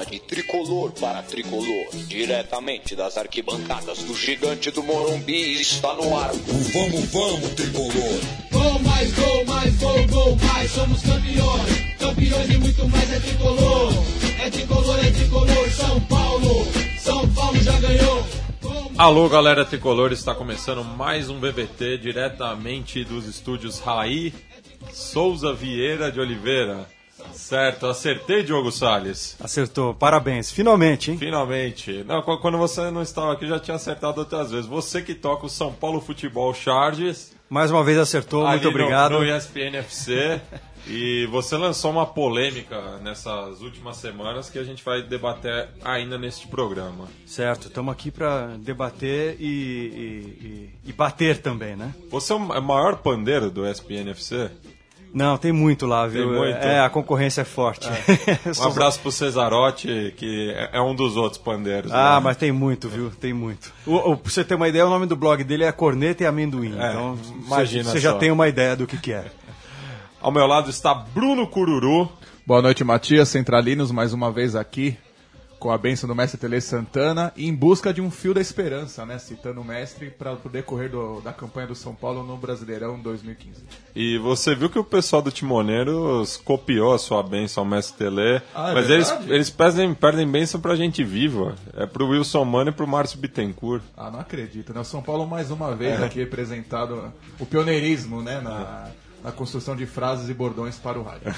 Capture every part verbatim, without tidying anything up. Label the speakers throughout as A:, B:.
A: de Tricolor para Tricolor, diretamente das arquibancadas do Gigante do Morumbi, está no ar.
B: O Vamos, Vamos, Tricolor.
C: Gol mais, gol mais, gol, gol mais, somos campeões, campeões e muito mais é Tricolor. É Tricolor, é Tricolor, São Paulo, São Paulo já ganhou.
D: Alô, galera Tricolor, está começando mais um V V T diretamente dos estúdios Raí Souza Vieira de Oliveira. Certo, acertei, Diogo Salles?
E: Acertou, parabéns, finalmente, hein?
D: Finalmente. Não, quando você não estava aqui, já tinha acertado outras vezes. Você que toca o São Paulo Futebol Chargers.
E: Mais uma vez acertou, muito obrigado.
D: No, no E S P N F C. E você lançou uma polêmica nessas últimas semanas que a gente vai debater ainda neste programa.
E: Certo, estamos aqui para debater e, e, e, e bater também, né?
D: Você é o maior pandeiro do E S P N F C?
E: Não, tem muito lá, viu?
D: Tem muito.
E: É, a concorrência é forte.
D: É. Um abraço pro Cesarotti, que é um dos outros pandeiros.
E: Ah,
D: né?
E: mas tem muito, viu? Tem muito. O, o, pra você ter uma ideia, o nome do blog dele é Corneta e Amendoim.
D: É,
E: então,
D: imagina
E: você já
D: só.
E: tem uma ideia do que, que é.
D: Ao meu lado está Bruno Cururu.
F: Boa noite, Matias. Centralinos, mais uma vez aqui, com a bênção do mestre Tele Santana, em busca de um fio da esperança, né? Citando o mestre para o decorrer do, da campanha do São Paulo no Brasileirão dois mil e quinze.
D: E você viu que o pessoal do Timoneiros copiou a sua bênção ao mestre Tele,
F: ah, é
D: mas eles,
F: verdade?
D: eles perdem, perdem bênção pra gente viva. É pro Wilson Mano e pro Márcio Bittencourt.
F: Ah, não acredito, né? O São Paulo mais uma vez é. aqui representado o pioneirismo, né? Na, na construção de frases e bordões para o rádio.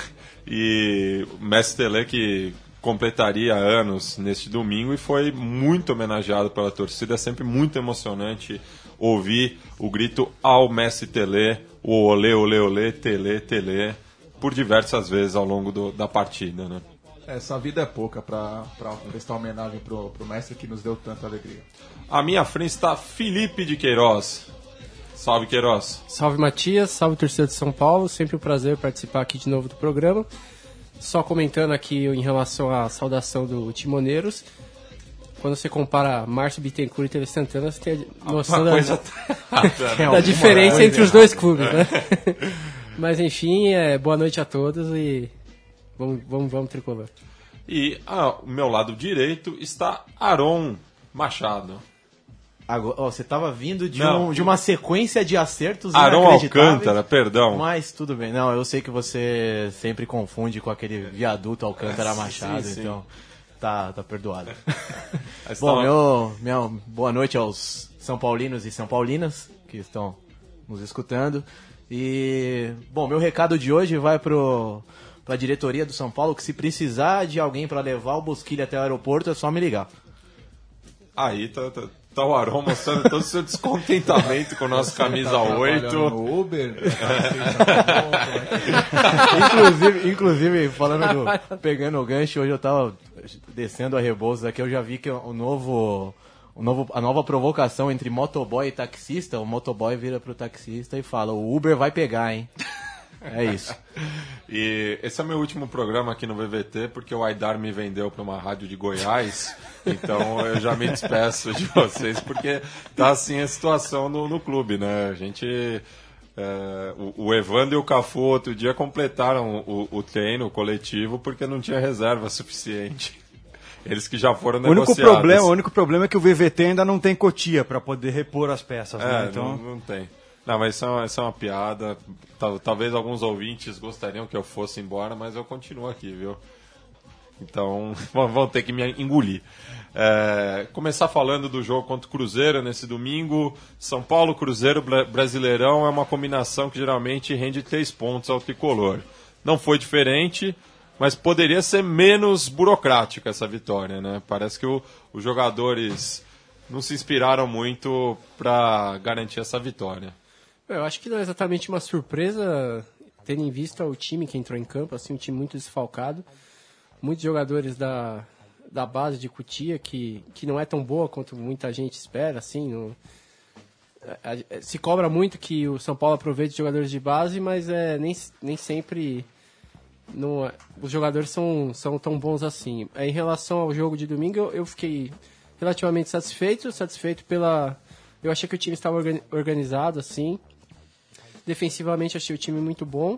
D: E o mestre Tele que completaria anos neste domingo e foi muito homenageado pela torcida. É sempre muito emocionante ouvir o grito ao mestre Tele, o olê, olê, olê, Tele, Tele, por diversas vezes ao longo do, da partida, né?
F: Essa vida é pouca para prestar homenagem pro, pro mestre que nos deu tanta alegria.
D: À minha frente está Felipe de Queiroz. Salve, Queiroz.
G: Salve, Matias. Salve, torcedor de São Paulo. Sempre um prazer participar aqui de novo do programa. Só comentando aqui em relação à saudação do Timoneiros, quando você compara Márcio Bittencourt e Tele Santana, você tem a noção da,
D: coisa tá...
G: da diferença entre os dois clubes, né? Mas enfim, é, boa noite a todos e vamos, vamos, vamos Tricolor.
D: E ao meu lado direito está Aron Machado.
H: Agora, ó, você estava vindo de,
D: não,
H: um, de uma sequência de acertos
D: Aron
H: inacreditáveis.
D: Alcântara, perdão.
H: Mas tudo bem. Não, eu sei que você sempre confunde com aquele viaduto Alcântara Machado,
D: sim, sim.
H: então tá, tá perdoado.
D: Mas
H: Bom,
D: tá...
H: meu, minha boa noite aos São Paulinos e São Paulinas que estão nos escutando. E, bom, meu recado de hoje vai pro, pra diretoria do São Paulo, que se precisar de alguém para levar o Bosquilha até o aeroporto, é só me ligar.
D: Aí tá... tá... Tá o Aron mostrando todo o seu descontentamento com o nosso camisa
F: tá
D: oito.
F: No Uber.
H: inclusive, inclusive, falando do, pegando o gancho, hoje eu tava descendo a Rebouças aqui, eu já vi que o novo, o novo, a nova provocação entre motoboy e taxista, o motoboy vira pro taxista e fala, o Uber vai pegar, hein? É isso.
D: E esse é meu último programa aqui no V V T, porque o Aidar me vendeu para uma rádio de Goiás, então eu já me despeço de vocês, porque tá assim a situação no, no clube, né? A gente... É, o, o Evandro e o Cafu outro dia completaram o, o treino o coletivo porque não tinha reserva suficiente. Eles que já foram
E: o único
D: negociados.
E: problema, o único problema é que o V V T ainda não tem cotia para poder repor as peças,
D: é,
E: né? Então...
D: não, não tem. Não, mas isso é uma, isso é uma piada. Tal, talvez alguns ouvintes gostariam que eu fosse embora, mas eu continuo aqui, viu? Então, vão ter que me engolir. É, começar falando do jogo contra o Cruzeiro nesse domingo. São Paulo, Cruzeiro, Brasileirão é uma combinação que geralmente rende três pontos ao tricolor. Não foi diferente, mas poderia ser menos burocrática essa vitória, né? Parece que o, os jogadores não se inspiraram muito para garantir essa vitória.
G: Eu acho que não é exatamente uma surpresa, tendo em vista o time que entrou em campo, assim, um time muito desfalcado. Muitos jogadores da, da base de Cotia, que, que não é tão boa quanto muita gente espera, assim. Não, a, a, se cobra muito que o São Paulo aproveite jogadores de base, mas é, nem, nem sempre não, os jogadores são, são tão bons assim. Em relação ao jogo de domingo, eu, eu fiquei relativamente satisfeito, satisfeito pela... Eu achei que o time estava organizado, assim. Defensivamente, achei o time muito bom.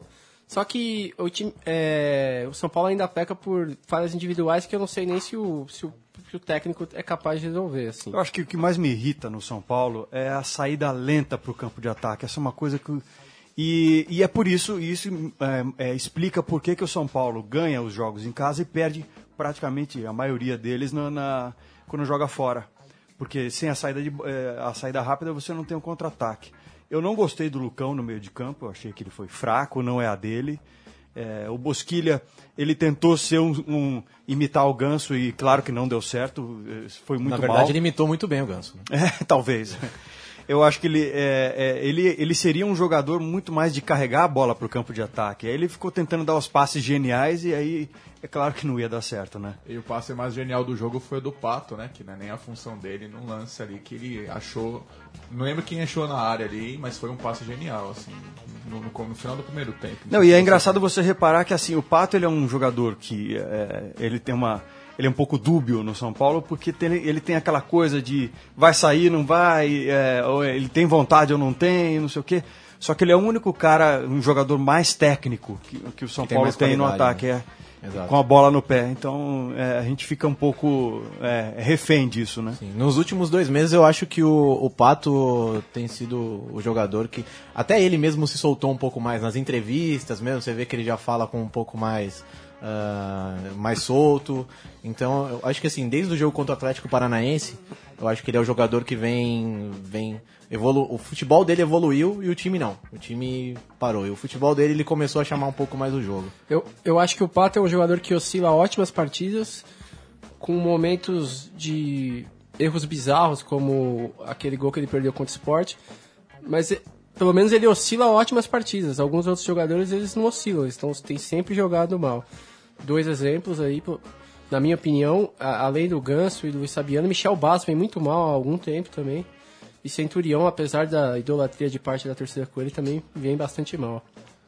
G: Só que o, time, é, o São Paulo ainda peca por falhas individuais que eu não sei nem se o, se o, se o técnico é capaz de resolver. Assim.
E: Eu acho que o que mais me irrita no São Paulo é a saída lenta para o campo de ataque. Essa é uma coisa que... E, e é por isso, isso é, é, explica por que, que o São Paulo ganha os jogos em casa e perde praticamente a maioria deles na, na, quando joga fora. Porque sem a saída, de, é, a saída rápida você não tem um contra-ataque. Eu não gostei do Lucão no meio de campo, eu achei que ele foi fraco, não é a dele. É, o Bosquilha, ele tentou ser um, um, imitar o Ganso e claro que não deu certo, foi muito mal.
H: Na verdade, mal. Ele imitou muito bem o Ganso. Né?
E: É, talvez. Eu acho que ele, é, é, ele, ele seria um jogador muito mais de carregar a bola para o campo de ataque. Aí ele ficou tentando dar os passes geniais e aí é claro que não ia dar certo, né?
F: E o passe mais genial do jogo foi o do Pato, né? Que não é nem a função dele num lance ali que ele achou... Não lembro quem achou na área ali, mas foi um passe genial, assim, no, no, no final do primeiro tempo.
E: Não, não e é engraçado você reparar que assim, o Pato ele é um jogador que é, ele tem uma... Ele é um pouco dúbio no São Paulo, porque tem, ele tem aquela coisa de vai sair, não vai, é, ou ele tem vontade ou não tem, não sei o quê. Só que ele é o único cara, um jogador mais técnico que, que o São que Paulo tem, tem no ataque, né? é, com a bola no pé. Então é, a gente fica um pouco é, refém disso, né?
H: Sim. Nos últimos dois meses eu acho que o, o Pato tem sido o jogador que até ele mesmo se soltou um pouco mais nas entrevistas mesmo, você vê que ele já fala com um pouco mais... Uh, mais solto. Então, eu acho que assim, desde o jogo contra o Atlético Paranaense, eu acho que ele é o jogador que vem, vem evolu- o futebol dele evoluiu e o time não. O time parou. E o futebol dele ele começou a chamar um pouco mais o jogo.
G: Eu, eu acho que o Pato é um jogador que oscila ótimas partidas, com momentos de erros bizarros, como aquele gol que ele perdeu contra o Sport, mas pelo menos ele oscila ótimas partidas. Alguns outros jogadores eles não oscilam, eles tão, têm sempre jogado mal. Dois exemplos aí, na minha opinião, a, além do Ganso e do Luiz Sabiano, Michel Basso vem muito mal há algum tempo também. E Centurião, apesar da idolatria de parte da torcida com ele, também vem bastante mal.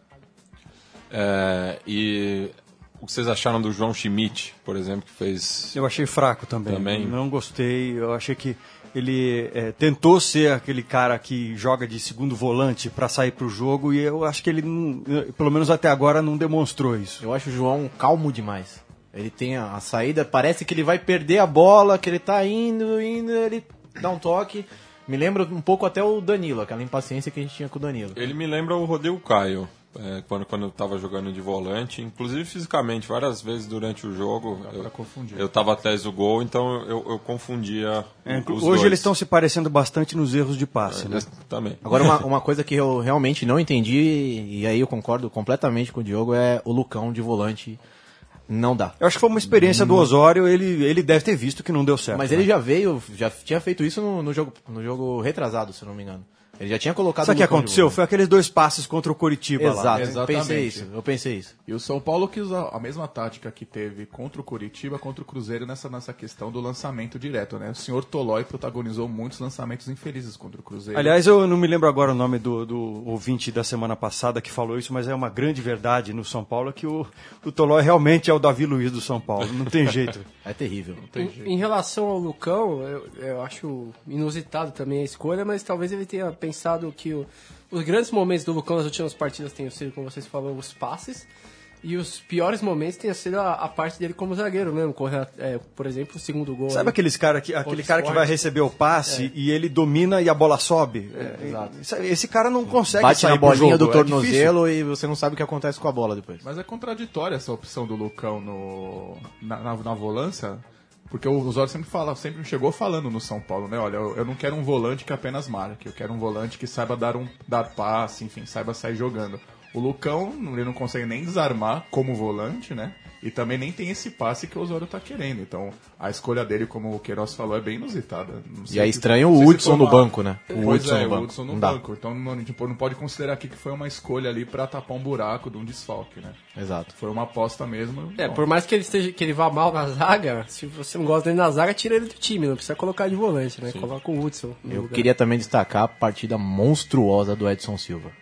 D: É, e o que vocês acharam do João Schmidt, por exemplo, que fez...
E: Eu achei fraco também.
D: também.
E: Não gostei, eu achei que ele é, tentou ser aquele cara que joga de segundo volante para sair para o jogo e eu acho que ele, não, pelo menos até agora, não demonstrou isso.
H: Eu acho o João calmo demais. Ele tem a, a saída, parece que ele vai perder a bola, que ele tá indo, indo, ele dá um toque. Me lembra um pouco até o Danilo, aquela impaciência que a gente tinha com o Danilo.
D: Ele me lembra o Rodrigo Caio. É, quando, quando eu estava jogando de volante, inclusive fisicamente, várias vezes durante o jogo, eu, eu estava atrás do gol, então eu, eu confundia
E: é,
D: os
E: Hoje
D: dois.
E: Eles estão se parecendo bastante nos erros de passe, é, né?
D: Também.
H: Agora, uma, uma coisa que eu realmente não entendi, e aí eu concordo completamente com o Diogo, é o Lucão de volante. Não dá.
E: Eu acho que foi uma experiência do Osório, ele, ele deve ter visto que não deu certo.
H: Mas
E: né?
H: ele já veio, já tinha feito isso no, no, jogo, no jogo retrasado, se eu não me engano. Ele já tinha colocado...
E: Sabe o que aconteceu? Foi aqueles dois passes contra o Coritiba
H: Exato,
E: lá.
H: Exato, eu pensei isso, eu pensei isso.
F: E o São Paulo quis usar a mesma tática que teve contra o Coritiba, contra o Cruzeiro nessa, nessa questão do lançamento direto, né? O senhor Tolói protagonizou muitos lançamentos infelizes contra o Cruzeiro.
E: Aliás, eu não me lembro agora o nome do, do ouvinte da semana passada que falou isso, mas é uma grande verdade no São Paulo que o, o Tolói realmente é o Davi Luiz do São Paulo, não tem jeito.
H: É terrível. Não tem
G: em,
H: jeito.
G: Em relação ao Lucão, eu, eu acho inusitado também a escolha, mas talvez ele tenha pensado que o os grandes momentos do Lucão nas últimas partidas tenham sido, como vocês falaram, os passes. E os piores momentos tenham sido a, a parte dele como zagueiro mesmo. Correr, é, por exemplo, o segundo gol.
E: Sabe aqueles cara que, aquele cara que vai receber o passe é. e ele domina e a bola sobe? É, exato. Esse cara não consegue
H: Bate
E: sair
H: na bolinha
E: do
H: jogo, do tornozelo é e você não sabe o que acontece com a bola depois.
F: Mas é contraditória essa opção do Lucão no, na, na, na volância. Porque o Osório sempre fala, sempre chegou falando no São Paulo, né? Olha, eu, eu não quero um volante que apenas marque, eu quero um volante que saiba dar um dar passe, enfim, saiba sair jogando. O Lucão, ele não consegue nem desarmar como volante, né? E também nem tem esse passe que o Osório tá querendo. Então, a escolha dele, como o Queiroz falou, é bem inusitada.
H: E é estranho o Hudson no banco, né?
F: O Hudson no banco. Hudson no banco. Então, não, tipo, não pode considerar aqui que foi uma escolha ali pra tapar um buraco de um desfalque, né?
H: Exato.
F: Foi uma aposta mesmo.
G: É,
F: bom.
G: por mais que ele, esteja, que ele vá mal na zaga, se você não gosta dele na zaga, tira ele do time. Não precisa colocar de volante, né? Sim. Coloca o Hudson.
H: Eu lugar. Queria também destacar a partida monstruosa do Edson Silva.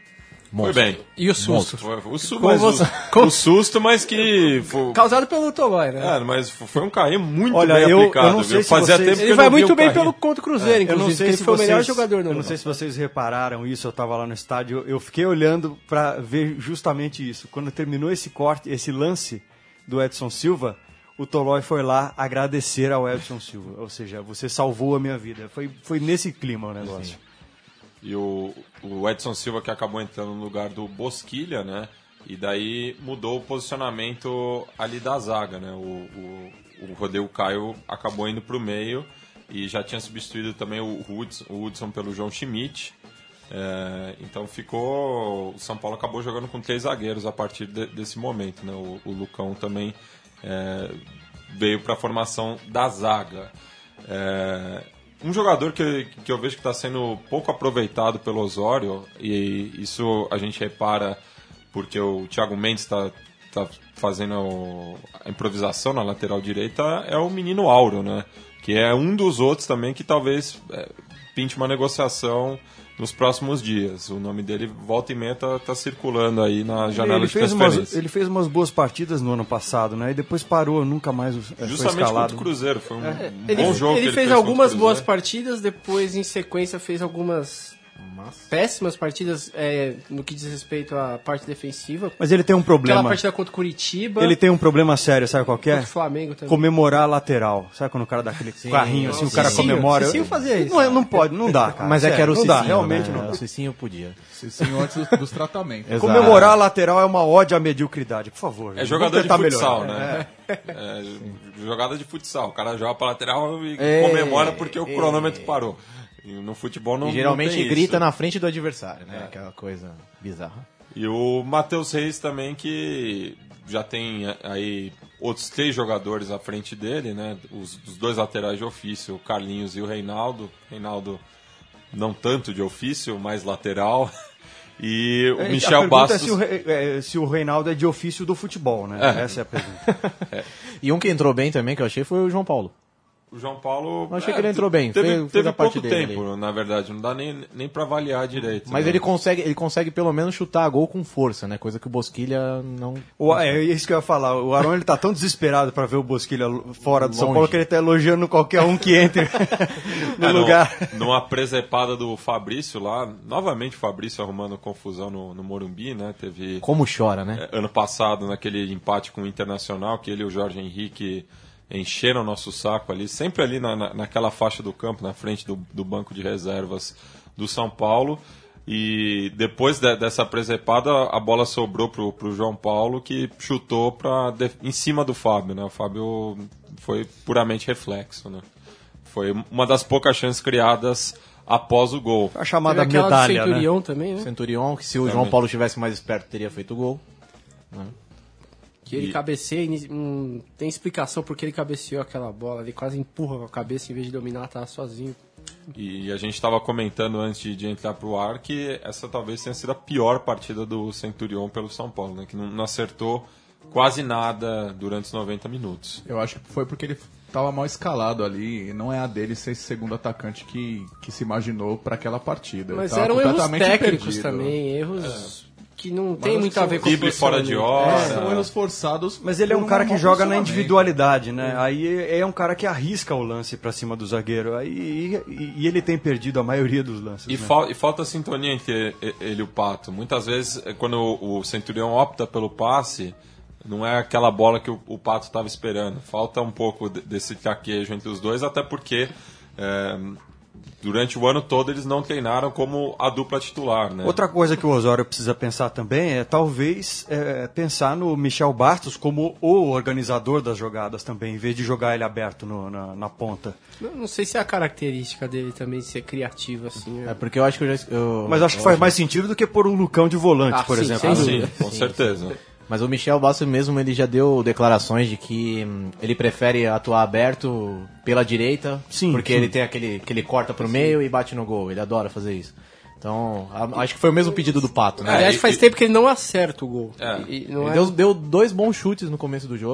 D: Foi bem.
G: E o susto?
D: Foi, o, su
G: Como
D: mas
G: você-
D: o, o susto, mas que... Foi,
G: Causado pelo Tolói, né?
D: é, mas foi um carrinho muito
E: Olha,
D: bem
E: eu-
D: aplicado.
E: eu não sei
D: viu?
E: se
D: Fazia
E: vocês-
D: tempo que
G: Ele
D: eu
G: vai
D: não via
G: muito
D: o
G: bem
D: carrinho.
G: pelo contra o Cruzeiro,
E: Eu não
G: inclusive,
E: sei
G: que ele
E: se
G: foi o melhor
E: vocês-
G: jogador do
E: Eu
G: ano.
E: não sei se vocês repararam isso, eu estava lá no estádio, eu fiquei olhando para ver justamente isso. Quando terminou esse corte, esse lance do Edson Silva, o Tolói foi lá agradecer ao Edson Silva. Ou seja, você salvou a minha vida. Foi, foi nesse clima o negócio.
D: E o, o Edson Silva que acabou entrando no lugar do Bosquilha, né? E daí mudou o posicionamento ali da zaga, né? O, o, o Rodrigo Caio acabou indo para o meio e já tinha substituído também o Hudson, o Hudson pelo João Schmidt. É, então ficou... O São Paulo acabou jogando com três zagueiros a partir de, desse momento, né? O, o Lucão também é, veio para a formação da zaga. É, um jogador que, que eu vejo que está sendo pouco aproveitado pelo Osório, e isso a gente repara porque o Thiago Mendes está tá fazendo a improvisação na lateral direita, é o menino Auro, né? Que é um dos outros também que talvez é, pinte uma negociação nos próximos dias. O nome dele, volta e meia, tá, tá circulando aí na janela
E: Ele
D: de
E: fez,
D: transferência.
E: umas, ele fez umas boas partidas no ano passado, né? E depois parou, nunca mais é, foi
D: Justamente
E: escalado.
D: contra o Cruzeiro, foi um, um
G: Ele,
D: bom jogo.
G: ele
D: que
G: fez
D: contra o
G: algumas
D: Cruzeiro.
G: boas partidas, depois em sequência fez algumas péssimas partidas é, no que diz respeito à parte defensiva.
E: Mas ele tem um
G: Aquela
E: problema.
G: partida contra o Curitiba,
E: Ele tem um problema sério, sabe qual que é?
G: contra o Flamengo também.
E: Comemorar a lateral. Sabe quando o cara dá aquele carrinho assim, o cara
G: Cicinho,
E: comemora?
G: Cicinho fazia isso.
E: Não, é- não pode, não dá, cara.
H: Mas é que era o
E: Sério,
H: Cicinho,
E: não dá, realmente
H: né?
E: não dá.
H: O Cicinho podia.
F: Cicinho antes dos, dos tratamentos.
H: Exato.
E: Comemorar a lateral é uma ode à mediocridade, por favor.
D: É jogador de
E: Vamos tentar
D: futsal,
E: melhorar.
D: né? É, jogada de futsal. O cara joga pra lateral e
H: É,
D: comemora porque o
H: é.
D: cronômetro parou. E no futebol não
H: E geralmente
D: não tem
H: grita
D: isso.
H: na frente do adversário, né? Aquela coisa bizarra.
D: E o Matheus Reis também, que já tem aí outros três jogadores à frente dele, né? Os, os dois laterais de ofício, o Carlinhos e o Reinaldo. Reinaldo não tanto de ofício, mais lateral. E o
E: É,
D: Michel
E: a pergunta
D: Bastos...
E: é se o, Re- é, se o Reinaldo é de ofício do futebol, né?
D: É.
E: Essa é a pergunta.
H: E um que entrou bem também, que eu achei, foi o João Paulo.
D: O João Paulo...
H: Eu achei que ele entrou bem,
D: Teve,
H: fez- fez
D: teve
H: a parte
D: pouco
H: dele
D: tempo, na verdade. Não dá nem, nem pra avaliar direito.
H: Mas
D: né?
H: ele consegue, ele consegue pelo menos chutar a gol com força, né? Coisa que o Bosquilha não...
E: O, é isso que eu ia falar. O Arão ele tá tão desesperado para ver o Bosquilha fora do São
H: Longe.
E: Paulo que ele tá elogiando qualquer um que entre no
D: É,
E: lugar.
D: no- numa presepada do Fabrício lá, novamente o Fabrício arrumando confusão no, no Morumbi, né? Teve
H: Como chora, né?
D: é, ano passado naquele empate com o Internacional, que ele e o Jorge Henrique encheram o nosso saco ali, sempre ali na, na, naquela faixa do campo, na frente do, do banco de reservas do São Paulo. E depois de, dessa presepada, a bola sobrou pro, pro João Paulo, que chutou pra, de, em cima do Fábio, né? O Fábio foi puramente reflexo, né? Foi uma das poucas chances criadas após o gol.
E: A chamada
G: Teve aquela
E: medalha,
G: do
E: né?
G: Centurion também, né?
H: Centurion, que se o
D: Também.
H: João Paulo tivesse mais esperto, teria feito o gol.
G: Que ele
D: E-
G: cabeceia, e não tem explicação porque ele cabeceou aquela bola, ele quase empurra com a cabeça em vez de dominar, tava sozinho.
D: E a gente estava comentando antes de, de entrar pro ar que essa talvez tenha sido a pior partida do Centurion pelo São Paulo, né? Que não, não acertou quase nada durante os noventa minutos.
F: Eu acho que foi porque ele estava mal escalado ali. E não é a dele ser esse segundo atacante que, que se imaginou para aquela partida. Ele
G: Mas
F: tava
G: eram erros
F: completamente
G: técnicos
F: perdido.
G: também, erros que não tem
F: acho
G: muito
F: que
G: a
F: são
G: ver com o
D: drible fora de
G: posicionamento.
D: hora.
F: É, são erros forçados.
E: Mas ele é
F: por
E: um cara que
F: mau
E: joga na
F: posicionamento.
E: individualidade, né? Aí é um cara que arrisca o lance pra cima do zagueiro. Aí, e, e ele tem perdido a maioria dos lances.
D: E,
E: né?
D: fal- e falta sintonia entre ele e o Pato. Muitas vezes, eh, quando o o Centurião opta pelo passe, não é aquela bola que o, o Pato estava esperando. Falta um pouco de- desse traquejo entre os dois, até porque eh, durante o ano todo eles não treinaram como a dupla titular, né?
E: Outra coisa que o Osório precisa pensar também é talvez é, pensar no Michel Bastos como o organizador das jogadas também, em vez de jogar ele aberto no- na, na ponta.
G: Não, não sei se é a característica dele também ser criativo assim.
H: É porque eu acho que eu já... Eu,
E: Mas acho que faz mais sentido do que pôr um Lucão de volante,
G: Ah,
E: por
G: sim,
E: exemplo.
G: sem
D: Ah,
G: dúvida.
D: sim, com certeza.
H: Mas o Michel Bastos mesmo, ele já deu declarações de que hum, ele prefere atuar aberto pela direita,
E: Sim,
H: porque
E: sim.
H: ele tem aquele que ele corta pro meio e bate no gol. Ele adora fazer isso. Então, a- acho que foi o mesmo pedido do Pato, né?
G: Aliás,
D: e-
G: faz
D: e-
G: tempo que ele não acerta o gol.
D: É.
G: E- e não
H: Ele
G: é-
H: deu, deu dois bons chutes no começo do jogo.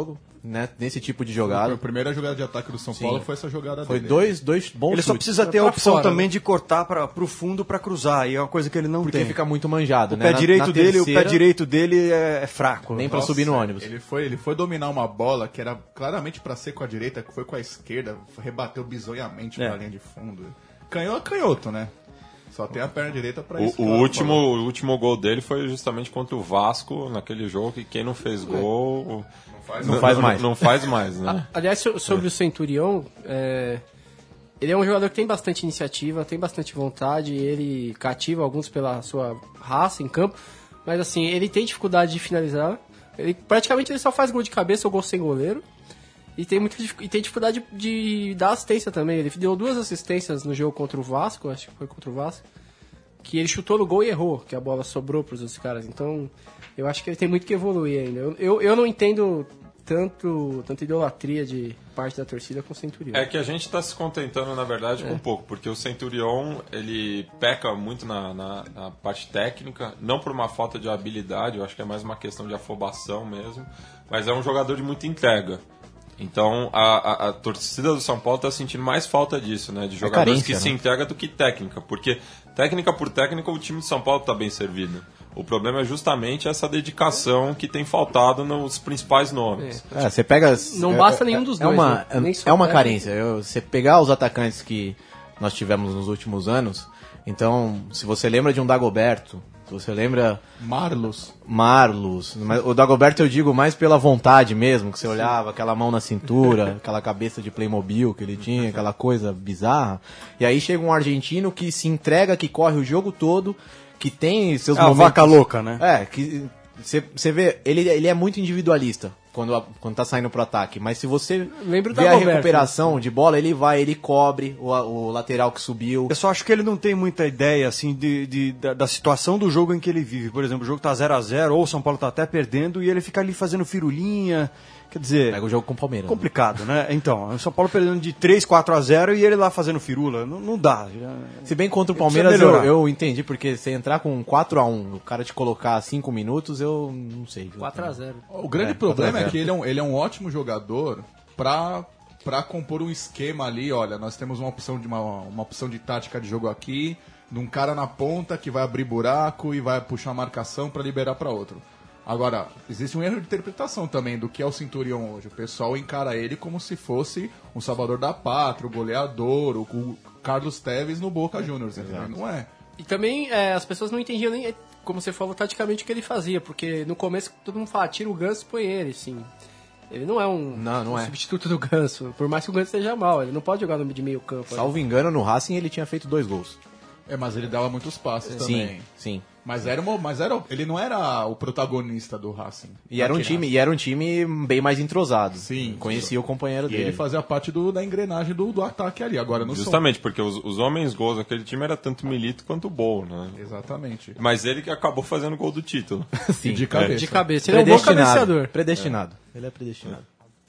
H: né, nesse tipo de
F: Foi
H: jogada.
F: a primeira jogada de ataque do São
H: Sim.
F: Paulo foi essa jogada
H: Foi
F: dele.
H: dois, dois bons
E: Ele só
H: chutes.
E: precisa ter a
G: Pra
E: opção
G: fora,
E: também
G: né?
E: de cortar para o fundo para cruzar, e é uma coisa que ele não
H: Porque
E: tem.
H: fica muito manjado,
E: O
H: né?
E: pé
H: Na-
E: direito
H: na
E: dele, o pé
H: terceira,
E: direito dele é, é fraco.
H: Nem pra
F: Nossa,
H: subir no ônibus.
F: Ele foi, ele foi dominar uma bola que era claramente pra ser com a direita, que foi com a esquerda, rebateu bizonhamente
E: É.
F: pra linha de fundo. Canhou, canhoto, né? Só tem a perna direita pra
D: O,
F: isso.
D: o último, o último gol dele foi justamente contra o Vasco, naquele jogo que quem não fez gol...
H: Não faz mais.
D: Não, faz mais, né?
G: Aliás, so- sobre o Centurion, é, ele é um jogador que tem bastante iniciativa, tem bastante vontade, ele cativa alguns pela sua raça em campo, mas assim, ele tem dificuldade de finalizar. Ele, praticamente ele só faz gol de cabeça ou gol sem goleiro. E tem, muita, dif- e tem dificuldade de, de dar assistência também. Ele deu duas assistências no jogo contra o Vasco, acho que foi contra o Vasco, que ele chutou no gol e errou, que a bola sobrou para os outros caras. Então, eu acho que ele tem muito que evoluir ainda. Eu, eu, eu não entendo tanto, tanta idolatria de parte da torcida com o Centurion.
D: É que a gente está se contentando, na verdade, com um pouco, porque o Centurion, ele peca muito na, na, na parte técnica, não por uma falta de habilidade, eu acho que é mais uma questão de afobação mesmo, mas é um jogador de muita entrega. Então, a, a, a torcida do São Paulo está sentindo mais falta disso, né? De jogadores
H: carência,
D: que
H: né?
D: se entregam do que técnica, porque técnica por técnica o time de São Paulo está bem servido. O problema é justamente essa dedicação que tem faltado nos principais nomes.
H: É, você pega.
G: Não
H: é-
G: basta
H: é-
G: nenhum dos
H: é
G: dois,
H: Uma,
G: né? Nem só
H: é uma
G: técnico.
H: carência. Eu- Você pegar os atacantes que nós tivemos nos últimos anos, então, se você lembra de um Dagoberto, se você lembra
F: Marlos.
H: Marlos, mas o Dagoberto eu digo mais pela vontade mesmo, que você olhava, aquela mão na cintura, aquela cabeça de Playmobil que ele tinha, aquela coisa bizarra. E aí chega um argentino que se entrega, que corre o jogo todo, que tem seus
E: É uma
H: momentos...
E: vaca louca, né?
H: É, que você vê, ele, ele é muito individualista quando, a- quando tá saindo pro ataque, mas se você
G: Lembra do
H: vê a
G: Dagoberto,
H: recuperação de bola, ele vai, ele cobre o, o lateral que subiu.
E: Eu só acho que ele não tem muita ideia assim de, de- da, da situação do jogo em que ele vive. Por exemplo, o jogo tá zero a zero ou o São Paulo tá até perdendo e ele fica ali fazendo firulinha. Quer dizer,
H: Pega o jogo com o Palmeiras. né?
E: complicado, né? Então, o São Paulo perdendo de três, quatro a zero e ele lá fazendo firula. Não, não dá. Já-
H: Se bem contra o
E: Ele
H: Palmeiras,
E: precisa
H: eu,
E: melhorar.
H: eu entendi, porque você entrar com quatro a um, o cara te colocar cinco minutos, eu não sei.
G: quatro a zero.
F: O grande
H: É,
F: problema
H: quatro a
F: é
H: zero.
F: que ele é, um, ele é um ótimo jogador pra, pra compor um esquema ali. Olha, nós temos uma opção de, uma, uma opção de tática de jogo aqui, de um cara na ponta que vai abrir buraco e vai puxar a marcação pra liberar pra outro. Agora, existe um erro de interpretação também do que é o Centurion hoje. O pessoal encara ele como se fosse um salvador da pátria, o goleador, o, o Carlos Tevez no Boca Juniors. entendeu? Não é.
G: E também é, as pessoas não entendiam nem, como você falou, taticamente o que ele fazia, porque no começo todo mundo fala, tira o Ganso e põe ele, assim. Ele não é um,
H: Não, não
G: um
H: é.
G: substituto do Ganso, por mais que o Ganso seja mal, ele não pode jogar no de meio campo.
H: Salvo engano, no Racing ele tinha feito dois gols.
F: É, mas ele dava muitos passes também.
H: Sim, sim.
F: Mas, era uma, mas era, ele não era o protagonista do Racing.
H: E era um
F: Naquele
H: time, e era um time bem mais entrosado.
F: Sim.
H: Conhecia o companheiro
F: E
H: dele.
F: ele fazia parte do, da engrenagem do, do ataque ali. Agora no
D: Justamente, porque os, os homens gols daquele time era tanto o Milito quanto o Bol, né?
F: São... Exatamente.
D: Mas ele que acabou fazendo o gol do título.
H: Sim.
F: De cabeça.
G: De cabeça, ele é um bom cabeceador.
H: Predestinado. Ele é predestinado.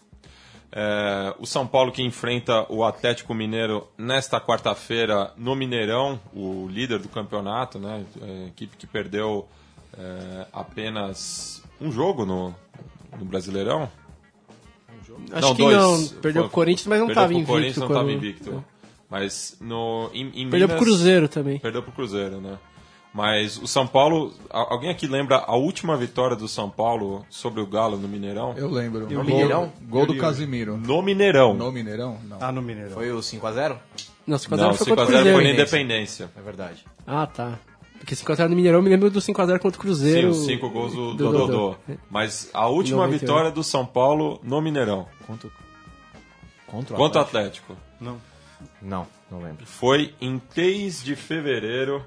D: É, o São Paulo que enfrenta o Atlético Mineiro nesta quarta-feira no Mineirão, o líder do campeonato, né? É, equipe que perdeu é, apenas um jogo no, no Brasileirão.
G: Acho
D: Não,
G: que
D: dois.
G: não, perdeu
D: Foi-
G: pro Corinthians, mas não
D: perdeu
G: estava
D: pro
G: invicto.
D: Corinthians, não
G: quando-
D: estava invicto. Mas no, em, em
G: Perdeu
D: Minas,
G: pro Cruzeiro também.
D: Perdeu pro Cruzeiro, né? Mas o São Paulo... a- Alguém aqui lembra a última vitória do São Paulo sobre o Galo no Mineirão?
F: Eu lembro.
H: No
F: Gol-
H: Mineirão?
F: Gol do Casimiro.
D: No Mineirão.
F: No Mineirão? Não.
E: Ah, no Mineiro.
H: Foi o cinco a zero?
G: Não, cinco a zero
D: Não,
G: foi
D: cinco a
G: contra o
D: zero foi na
G: Cruzeiro.
D: Independência.
H: É verdade.
G: Ah, tá. Porque cinco a zero no Mineirão, eu me lembro do cinco a zero contra o
D: Sim,
G: Cruzeiro.
D: os cinco gols do,
G: do
D: do
G: Dodô.
D: Dodô. Mas a última
G: noventa e oito.
D: vitória do São Paulo no Mineirão,
H: Contra, contra o
D: contra o
H: Atlético?
D: Atlético,
H: Não, não lembro.
D: foi em três de fevereiro,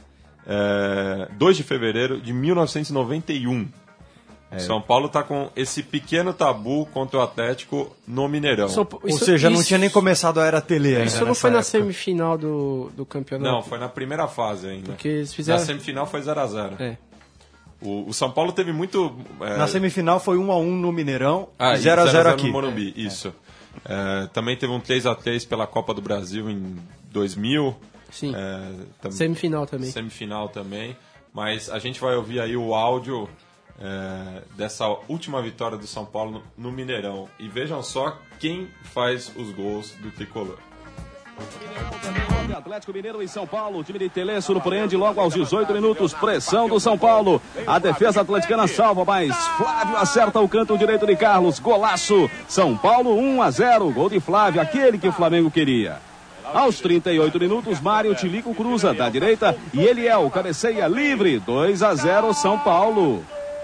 D: é, dois de fevereiro de mil novecentos e noventa e um.
H: É.
D: O São Paulo está com esse pequeno tabu contra o Atlético no Mineirão.
G: São-
E: Ou
G: isso-
E: seja, não
G: isso-
E: tinha nem começado a era Tele ainda.
G: Isso não
E: nessa
G: foi na
E: época.
G: semifinal do, do campeonato.
D: Não, foi na primeira fase ainda.
G: Porque eles
D: Na
G: fizeram.
D: semifinal foi zero a zero.
G: É.
D: O, o São Paulo teve muito... é,
E: Na semifinal foi um a um no Mineirão
D: Ah,
E: e zero a zero aqui.
D: no Morumbi, isso. É, também teve um três a três pela Copa do Brasil em dois mil.
G: Sim.
D: É, tam-
G: Semifinal também.
D: Semifinal também. Mas a gente vai ouvir aí o áudio é, dessa última vitória do São Paulo no, no Mineirão. E vejam só quem faz os gols do tricolor.
I: Atlético Mineiro em São Paulo, o time de Tele surpreende logo aos dezoito minutos, pressão do São Paulo, a defesa atleticana salva, mas Flávio acerta o canto direito de Carlos, golaço, São Paulo um a zero, gol de Flávio, aquele que o Flamengo queria. Aos trinta e oito minutos, Mário Tilico cruza da direita e Eliel cabeceia livre, dois a zero São Paulo.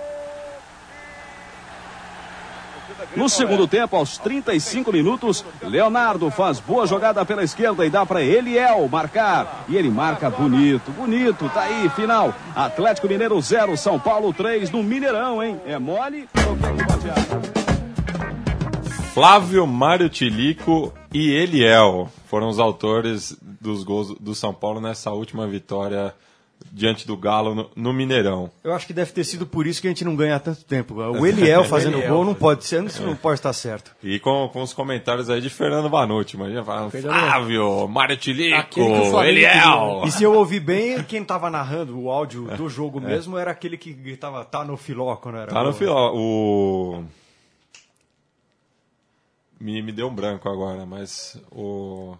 I: No segundo tempo, aos trinta e cinco minutos, Leonardo faz boa jogada pela esquerda e dá para Eliel marcar. E ele marca bonito, bonito, tá aí, final. Atlético Mineiro zero, São Paulo três no Mineirão, hein? É mole ou quer que batear?
D: Flávio, Mário Tilico e Eliel foram os autores dos gols do São Paulo nessa última vitória diante do Galo no, no Mineirão.
E: Eu acho que deve ter sido por isso que a gente não ganha há tanto tempo. O Eliel fazendo Eliel, gol não pode ser, isso é. não pode estar certo.
D: E com, com os comentários aí de Fernando Vanucci, imagina falando Flávio, Mário Tilico, Eliel.
E: E se eu ouvi bem, quem estava narrando o áudio do jogo é. mesmo era aquele que gritava tá no filó quando era.
D: Tá no filó. O... Me, me deu um branco agora, mas o...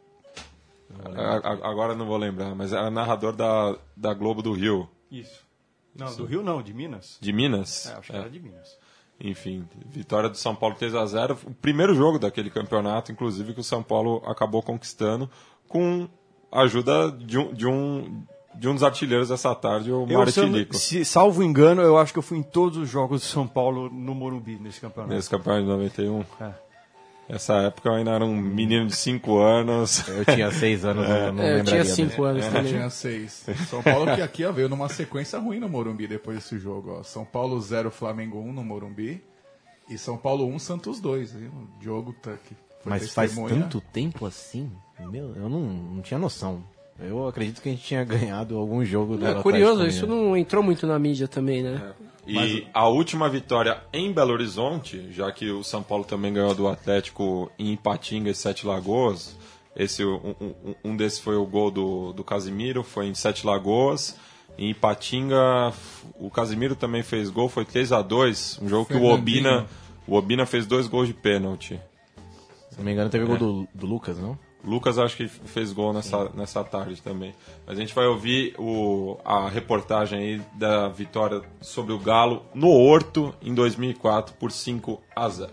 D: Agora não vou lembrar, mas era narrador da, da Globo do Rio.
E: Isso. Não, Isso. do Rio não, de Minas.
D: De Minas?
E: É, acho que é. era de Minas.
D: Enfim, vitória do São Paulo três a zero. O primeiro jogo daquele campeonato, inclusive, que o São Paulo acabou conquistando com a ajuda de um, de um, de um dos artilheiros dessa tarde, o Mário Tilico.
E: Se salvo engano, eu acho que eu fui em todos os jogos do São Paulo no Morumbi, nesse campeonato.
D: Nesse campeonato de noventa e um? É. Essa época eu ainda era um menino de cinco anos.
H: Eu tinha seis anos, é. não
G: é,
H: lembraria.
G: Eu tinha cinco
H: né?
G: anos
F: é,
G: também.
F: Eu tinha seis. São Paulo que aqui ó, veio numa sequência ruim no Morumbi depois desse jogo. Ó. São Paulo zero, Flamengo um no Morumbi. E São Paulo um, Santos dois. O Diogo tá aqui.
H: Mas faz tanto tempo assim? Meu, eu não, não tinha noção. Eu acredito que a gente tinha ganhado algum jogo do
G: É curioso, isso não entrou muito na mídia também, né?
D: É. E Mas... a última vitória em Belo Horizonte, já que o São Paulo também ganhou do Atlético em Ipatinga e Sete Lagoas, esse, um, um, um desses foi o gol do, do Casimiro, foi em Sete Lagoas. Em Ipatinga, o Casimiro também fez gol, foi três a dois, um jogo que o Obina, o Obina fez dois gols de pênalti.
H: Se não me engano, teve é. gol do, do Lucas, não?
D: Lucas acho que fez gol nessa, nessa tarde também. Mas a gente vai ouvir o, a reportagem aí da vitória sobre o Galo no Horto em dois mil e quatro por cinco a zero.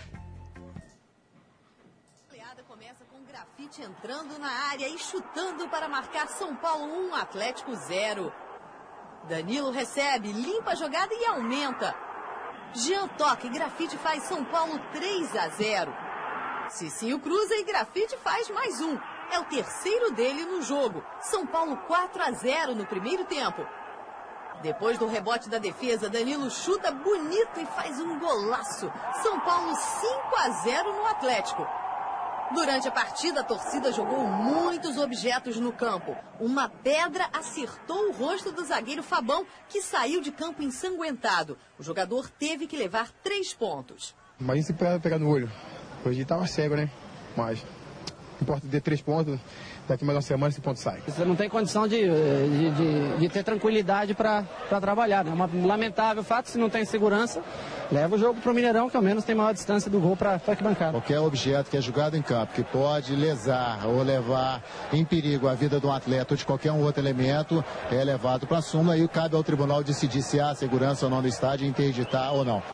J: A goleada começa com Grafite entrando na área e chutando para marcar São Paulo um, Atlético zero. Danilo recebe, limpa a jogada e aumenta. Jean toque, Grafite faz São Paulo três a zero. Cicinho cruza e Grafite faz mais um. É o terceiro dele no jogo. São Paulo quatro a zero no primeiro tempo. Depois do rebote da defesa, Danilo chuta bonito e faz um golaço. São Paulo cinco a zero no Atlético. Durante a partida, a torcida jogou muitos objetos no campo. Uma pedra acertou o rosto do zagueiro Fabão, que saiu de campo ensanguentado. O jogador teve que levar três pontos.
K: Imagina se pegar no olho. Hoje estava cego, né? Mas importa ter três pontos, daqui mais uma semana esse ponto sai.
L: Você não tem condição de, de, de, de ter tranquilidade para trabalhar. É né? um lamentável fato, se não tem segurança, leva o jogo para o Mineirão, que ao menos tem maior distância do gol para a arquibancada.
M: Qualquer objeto que é jogado em campo, que pode lesar ou levar em perigo a vida de um atleta ou de qualquer um outro elemento, é levado para a súmula e cabe ao tribunal decidir se há segurança ou não do estádio, interditar ou não.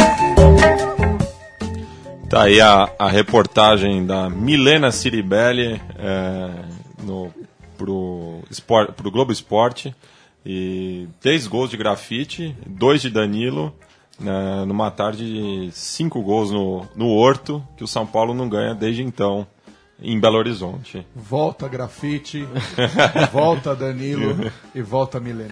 D: Tá aí a, a reportagem da Milena Ciribelli é, no, pro, Sport, pro Globo Esporte. E três gols de Grafite, dois de Danilo, né, numa tarde de cinco gols no, no Horto, que o São Paulo não ganha desde então em Belo Horizonte.
F: Volta Grafite, volta Danilo e volta Milena.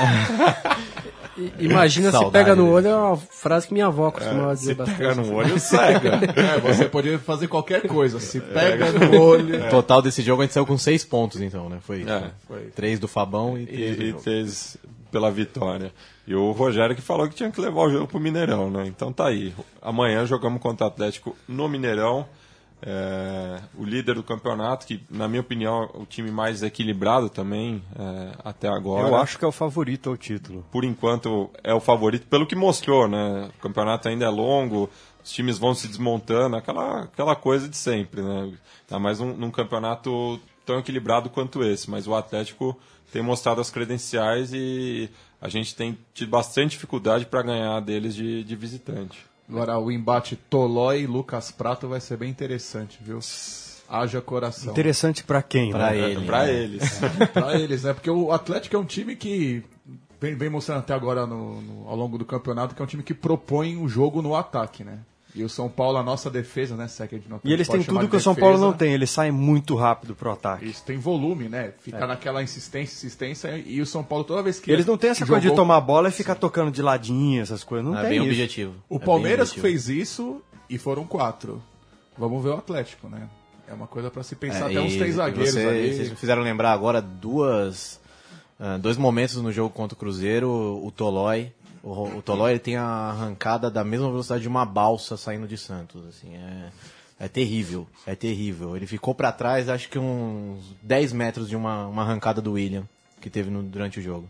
G: Imagina se pega no olho, é uma frase que minha avó costumava é, dizer
D: se
G: bastante.
D: Se pega no olho, cega.
F: É, você poderia fazer qualquer coisa. Se pega no olho...
H: É. Total desse jogo a gente saiu com seis pontos, então, né? Foi,
D: é.
H: foi três do Fabão e três
D: e,
H: do
D: e três pela vitória. E o Rogério que falou que tinha que levar o jogo pro Mineirão, né? Então tá aí. Amanhã jogamos contra o Atlético no Mineirão. É, o líder do campeonato, que na minha opinião é o time mais equilibrado também é, até agora.
E: Eu acho que é o favorito ao título.
D: Por enquanto é o favorito, pelo que mostrou, né? O campeonato ainda é longo, os times vão se desmontando, aquela, aquela coisa de sempre, né? Tá mais num, num campeonato tão equilibrado quanto esse, mas o Atlético tem mostrado as credenciais e a gente tem tido bastante dificuldade para ganhar deles de, de visitante.
F: Agora, o embate Tolói e Lucas Prato vai ser bem interessante, viu? Haja coração.
E: Interessante pra quem?
H: Pra
E: né?
H: ele.
D: Pra
H: né?
D: eles.
F: Pra eles, né? Porque o Atlético é um time que vem, vem mostrando até agora no, no, ao longo do campeonato que é um time que propõe o jogo no ataque, né? E o São Paulo, a nossa defesa, né? Se é que a gente não
E: E eles têm
F: pode chamar
E: tudo
F: de
E: que o São
F: defesa.
E: Paulo não tem, eles saem muito rápido pro ataque.
F: Isso, tem volume, né? Ficar
E: É.
F: naquela insistência, insistência, e o São Paulo toda vez que...
E: Eles não têm essa coisa de
F: jogou-
E: tomar a bola e ficar tocando de ladinho, essas coisas. Não
H: É
E: tem
H: bem
E: isso.
H: objetivo.
F: O
H: É bem
F: Palmeiras
H: objetivo.
F: fez isso e foram quatro. Vamos ver o Atlético, né? É uma coisa pra se pensar,
H: É,
F: até uns
H: e-
F: três
H: e
F: zagueiros
H: você-
F: ali.
H: Vocês me fizeram lembrar agora duas, ah, dois momentos no jogo contra o Cruzeiro. O Tolói, o, o Tolói ele tem a arrancada da mesma velocidade de uma balsa saindo de Santos. Assim, é, é terrível, é terrível. Ele ficou pra trás, acho que uns dez metros de uma, uma arrancada do William que teve no- durante o jogo.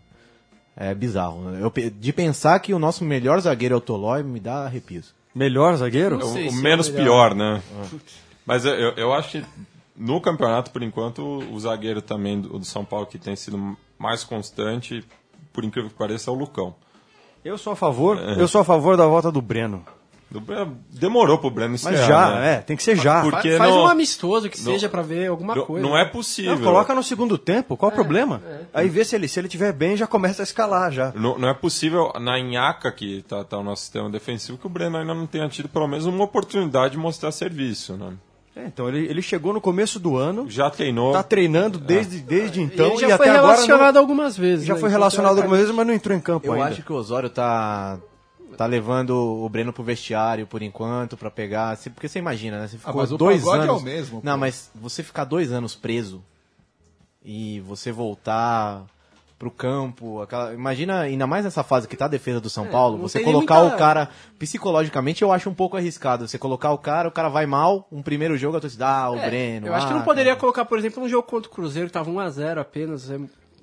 H: É bizarro. Eu, pe- de pensar que o nosso melhor zagueiro é o Tolói me dá arrepios.
E: Melhor zagueiro?
G: Não
D: O,
G: sei
D: o
G: se é
D: menos
G: o melhor.
D: pior, né? Mas eu, eu, eu acho que no campeonato, por enquanto, o, o zagueiro também do, do São Paulo que tem sido mais constante, por incrível que pareça, é o Lucão.
E: Eu sou a favor,
D: É.
E: eu sou a favor da volta do Breno.
D: Do Breno- Demorou pro Breno
E: Mas
D: estrear,
E: já,
D: né?
E: é, tem que ser já.
D: Por-
G: Fa-
D: Porque
G: Faz
D: não-
G: um amistoso que
D: não-
G: seja pra ver alguma
D: Não-
G: coisa.
D: Não é possível.
E: Não, coloca no segundo tempo, qual o problema? Aí vê se ele, se ele tiver bem, já começa a escalar já.
D: Não, não é possível, na Inhaca, que tá, tá o nosso sistema defensivo, que o Breno ainda não tenha tido pelo menos uma oportunidade de mostrar serviço, né?
E: É, então ele, ele chegou no começo do ano,
D: Já treinou.
E: tá treinando desde, desde
G: E
E: então
G: ele já
E: e
G: foi
E: até agora
G: relacionado
E: não,
G: algumas vezes.
E: já
G: né?
E: foi
G: Então,
E: relacionado algumas
G: teoricamente-
E: vezes, mas não entrou em campo
H: Eu
E: ainda.
H: acho que o Osório tá, tá levando o Breno pro vestiário por enquanto pra pegar. se- Porque você imagina, né? Você ficou
F: mas o
H: dois
F: pagode
H: anos.
F: é o mesmo,
H: Não,
F: pô.
H: mas você ficar dois anos preso e você voltar pro campo, aquela... imagina, ainda mais nessa fase que tá a defesa do São Paulo,
G: não
H: você
G: tem nem
H: colocar
G: muita-
H: o cara psicologicamente, eu acho um pouco arriscado. Você colocar o cara, o cara vai mal, um primeiro jogo a torcida, ah, o
G: É,
H: Breno.
G: Eu acho que
H: ah,
G: não poderia colocar, por exemplo, um jogo contra o Cruzeiro, que tava um a zero apenas. É,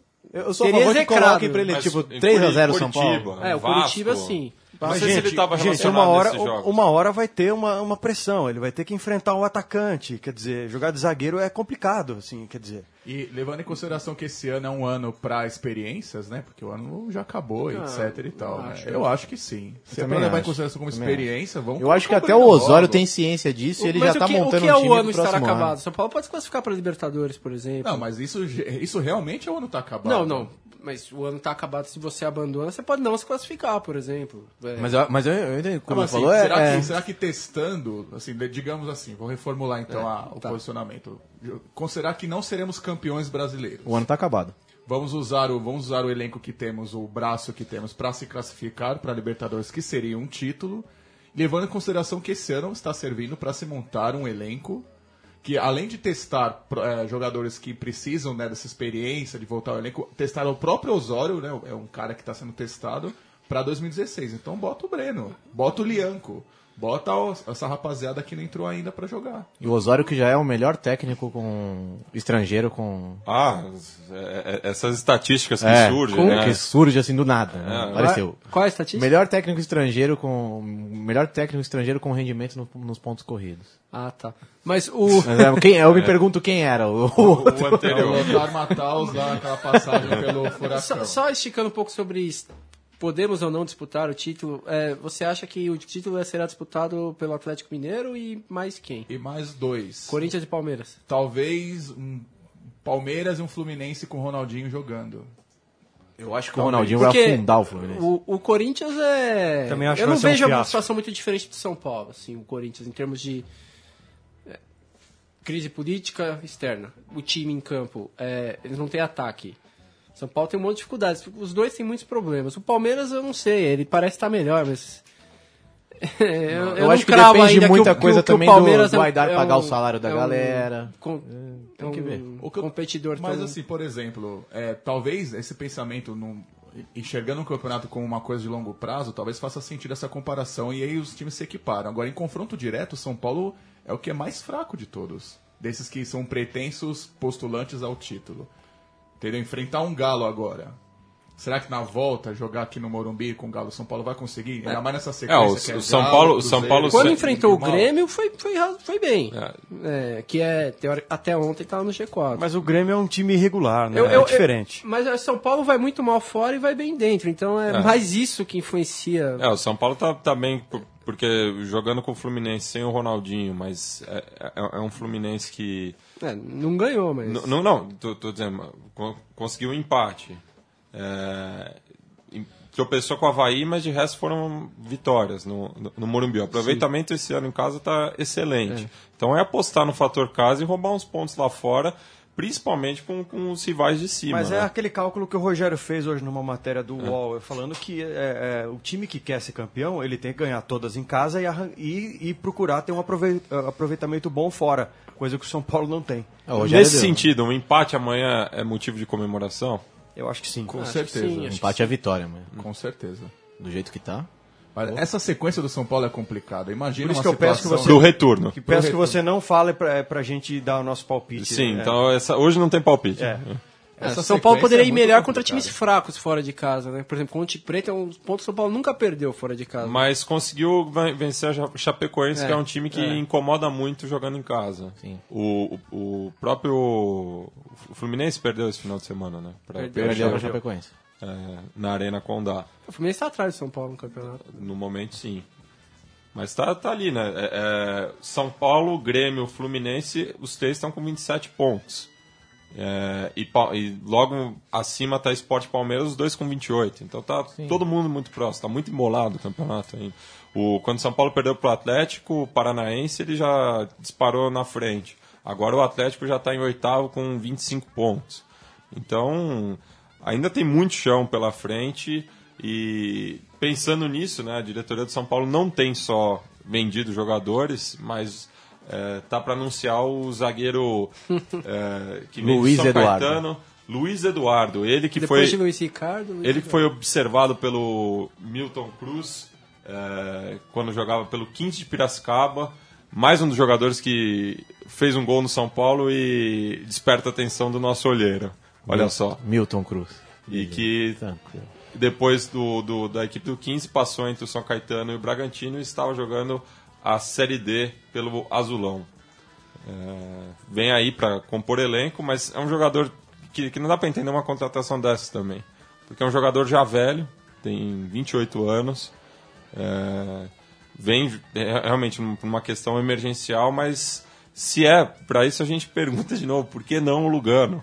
H: Eu sou a
G: Seria
H: favor que
G: execrável.
H: coloquem pra ele,
D: Mas
H: tipo,
D: em
H: três a zero
D: Curitiba,
H: São Paulo.
G: é o
D: Vasco.
G: Curitiba sim.
D: Não
E: Mas,
D: sei se
E: gente,
D: ele tava
E: gente
D: relacionado
E: uma, hora,
D: nesses jogos.
E: uma hora vai ter uma, uma pressão, ele vai ter que enfrentar o atacante, quer dizer, jogar de zagueiro é complicado, assim, quer dizer.
F: E levando em consideração que esse ano é um ano pra experiências, né? Porque o ano já acabou, etc e tal, né?
G: acho.
F: Eu acho que sim. Se é pra
H: também
F: levar em
H: acho.
F: consideração como
H: Também
F: experiência, vamos
H: Eu acho que
F: colocar
H: até o
F: Breno
H: Osório
F: logo.
H: tem ciência disso e ele
G: Mas
H: já
G: o
H: tá
G: que,
H: montando
G: o que é
H: um time
G: o ano
H: pro
G: estar
H: próximo
G: acabado?
H: ano.
G: São Paulo pode se classificar para Libertadores, por exemplo.
F: Não, mas isso, isso realmente é o ano tá acabado.
G: Não, não. Mas o ano tá acabado, se você abandona, você pode não se classificar, por exemplo. É.
H: Mas eu, mas eu, eu entendo,
F: Não,
H: como
F: mas,
H: você
F: assim,
H: falou, é-
F: será,
H: é...
F: que, será que testando, assim, de- digamos assim, vou reformular então
G: É,
F: a- o
G: tá.
F: posicionamento. Considerar que não seremos campeões brasileiros.
H: o ano tá acabado.
F: Vamos usar o, vamos usar o elenco que temos, o braço que temos para se classificar para a Libertadores, que seria um título, levando em consideração que esse ano está servindo para se montar um elenco que, além de testar eh, jogadores que precisam, né, dessa experiência de voltar ao elenco, testar o próprio Osório, né, é um cara que está sendo testado para dois mil e dezesseis. Então bota o Breno, bota o Lianco, bota o- essa rapaziada que não entrou ainda para jogar.
H: E o Osório, que já é o melhor técnico com estrangeiro, com...
D: Ah, é- é- essas estatísticas que
H: É,
D: surgem,
H: com-
D: né?
H: que surge assim do nada. né?
D: É.
H: Apareceu.
G: Qual é a estatística?
H: Melhor técnico estrangeiro com... Melhor técnico estrangeiro com rendimento no- nos pontos corridos.
G: Ah, tá. Mas o...
H: Mas, é, quem, eu me pergunto quem era. O,
D: O
F: É o
D: anterior.
F: Lothar Matthaus lá, aquela passagem pelo Furacão.
G: Só, só esticando um pouco sobre isso, podemos ou não disputar o título, é, você acha que o título será disputado pelo Atlético Mineiro e mais quem?
F: E mais dois.
G: Corinthians e Palmeiras.
F: Talvez um Palmeiras e um Fluminense com o Ronaldinho jogando.
H: eu acho que o Ronaldinho vai
G: Porque
H: afundar o Fluminense.
G: O, o Corinthians é...
E: Também acho
G: Eu
E: que
G: não
E: vai ser um
G: vejo uma
E: fiasco.
G: situação muito diferente do São Paulo, assim, o Corinthians, em termos de é, crise política externa. O time em campo, é, eles não têm ataque. São Paulo tem um monte de dificuldades. Os dois têm muitos problemas. O Palmeiras, eu não sei, ele parece estar melhor, mas... eu,
H: Eu,
G: não
H: acho que
G: cravo
H: depende
G: ainda
H: muita
G: que o- que o-
H: coisa
G: que o
H: também do,
G: Palmeiras
H: do
G: é um-
H: Aidar
G: é
H: pagar
G: um-
H: o salário da
G: é um
H: galera.
G: com-
H: Tem que ver.
G: um
F: O que eu-
G: competidor
F: Mas
G: tão-
F: assim, por exemplo, é, talvez esse pensamento, num- enxergando o campeonato como uma coisa de longo prazo, talvez faça sentido essa comparação e aí os times se equiparam. Agora, em confronto direto, o São Paulo é o que é mais fraco de todos. Desses que são pretensos postulantes ao título. Entendeu? Enfrentar um Galo agora. Será que na volta, jogar aqui no Morumbi com o Galo, São Paulo vai conseguir? Ainda mais nessa sequência.
D: É, o,
F: que é
D: o São
F: Galo,
D: Paulo,
F: Cruzeiro,
D: São Paulo
G: Quando
D: se-
G: enfrentou o
F: mal.
G: Grêmio, foi, foi, foi bem. É, que é, teori- até ontem estava no G quatro.
E: Mas o Grêmio é um time irregular, né?
G: Eu- eu-
E: é diferente.
G: eu- mas o São Paulo vai muito mal fora e vai bem dentro. Então é,
D: É.
G: mais isso que influencia.
D: É, o São Paulo tá, tá bem, por- porque jogando com o Fluminense sem o Ronaldinho, mas é, é- é um Fluminense que...
G: É, não ganhou, mas...
D: N- Não, não, tô, tô dizendo, co- conseguiu um empate. É, em- tropeçou com o Avaí, mas de resto foram vitórias no, no, no Morumbi. O aproveitamento esse ano em casa está excelente.
G: É.
D: Então é apostar no fator casa e roubar uns pontos lá fora, principalmente com, com os rivais de cima.
E: Mas
D: né?
E: é aquele cálculo que o Rogério fez hoje numa matéria do U O L, falando que é, é, o time que quer ser campeão, ele tem que ganhar todas em casa e, arran- e- e procurar ter um aprove- aproveitamento bom fora, coisa que o São Paulo não tem.
D: Nesse sentido, um empate amanhã é motivo de comemoração?
E: Eu acho que sim.
F: Com
G: Acho
F: certeza.
G: que sim, acho
H: Empate é vitória, mano.
F: Com certeza.
H: Do jeito que tá.
F: Mas essa sequência do São Paulo é complicada. Imagina
E: Por isso
F: uma
E: que eu peço que
F: situação...
E: você,
D: Pro retorno.
E: que peço
F: Pro
E: que você não fale pra, pra gente dar o nosso palpite.
D: Sim,
E: né?
D: então essa, hoje não tem palpite.
E: É.
G: É,
F: Essa
G: São Paulo
F: sequência
G: poderia
F: é
G: ir
F: muito
G: melhor contra
F: complicada.
G: times fracos fora de casa, né? Por exemplo, Ponte Preta é um ponto que o São Paulo nunca perdeu fora de casa.
D: Mas conseguiu ven- vencer a Ja- Chapecoense,
G: É,
D: que é um time que
G: é.
D: incomoda muito jogando em casa.
H: Sim.
D: O, o, o próprio o Fluminense perdeu esse final de semana, né? Pra,
G: Perdeu.
D: pra
H: Perdeu pra
D: Chape-
H: Chapecoense.
D: é, na Arena Condá.
G: O Fluminense está atrás do São Paulo no campeonato.
D: No momento, sim. Mas tá, tá ali, né? É, é, São Paulo, Grêmio, Fluminense, os três estão com vinte e sete pontos. É, e, Pa- e logo acima tá Sport e Palmeiras, os dois com vinte e oito. Então tá todo mundo muito próximo, tá muito embolado o campeonato ainda. O, quando o São Paulo perdeu pro Atlético, o Paranaense ele já disparou na frente. Agora o Atlético já está em oitavo com vinte e cinco pontos. Então ainda tem muito chão pela frente. E pensando nisso, né, a diretoria do São Paulo não tem só vendido jogadores, mas é, tá para anunciar o zagueiro é, que veio
H: Luiz
D: de São
H: Eduardo.
D: Caetano, Luiz Eduardo. Ele que
G: Depois
D: foi
G: de Luiz Ricardo. Luiz
D: ele que
G: Eduardo.
D: foi observado pelo Milton Cruz é, quando jogava pelo quinze de Piracicaba. Mais um dos jogadores que fez um gol no São Paulo e desperta a atenção do nosso olheiro. Olha
H: Mil-
D: só.
H: Milton Cruz.
D: E que
H: Tranquilo.
D: depois do, do- da equipe do quinze passou entre o São Caetano e o Bragantino e estava jogando a Série D pelo Azulão. É, vem aí para compor elenco, mas é um jogador que, que não dá para entender uma contratação dessa também. Porque é um jogador já velho, tem vinte e oito anos, é, vem é, realmente por uma questão emergencial, mas se é para isso a gente pergunta de novo, por que não o Lugano?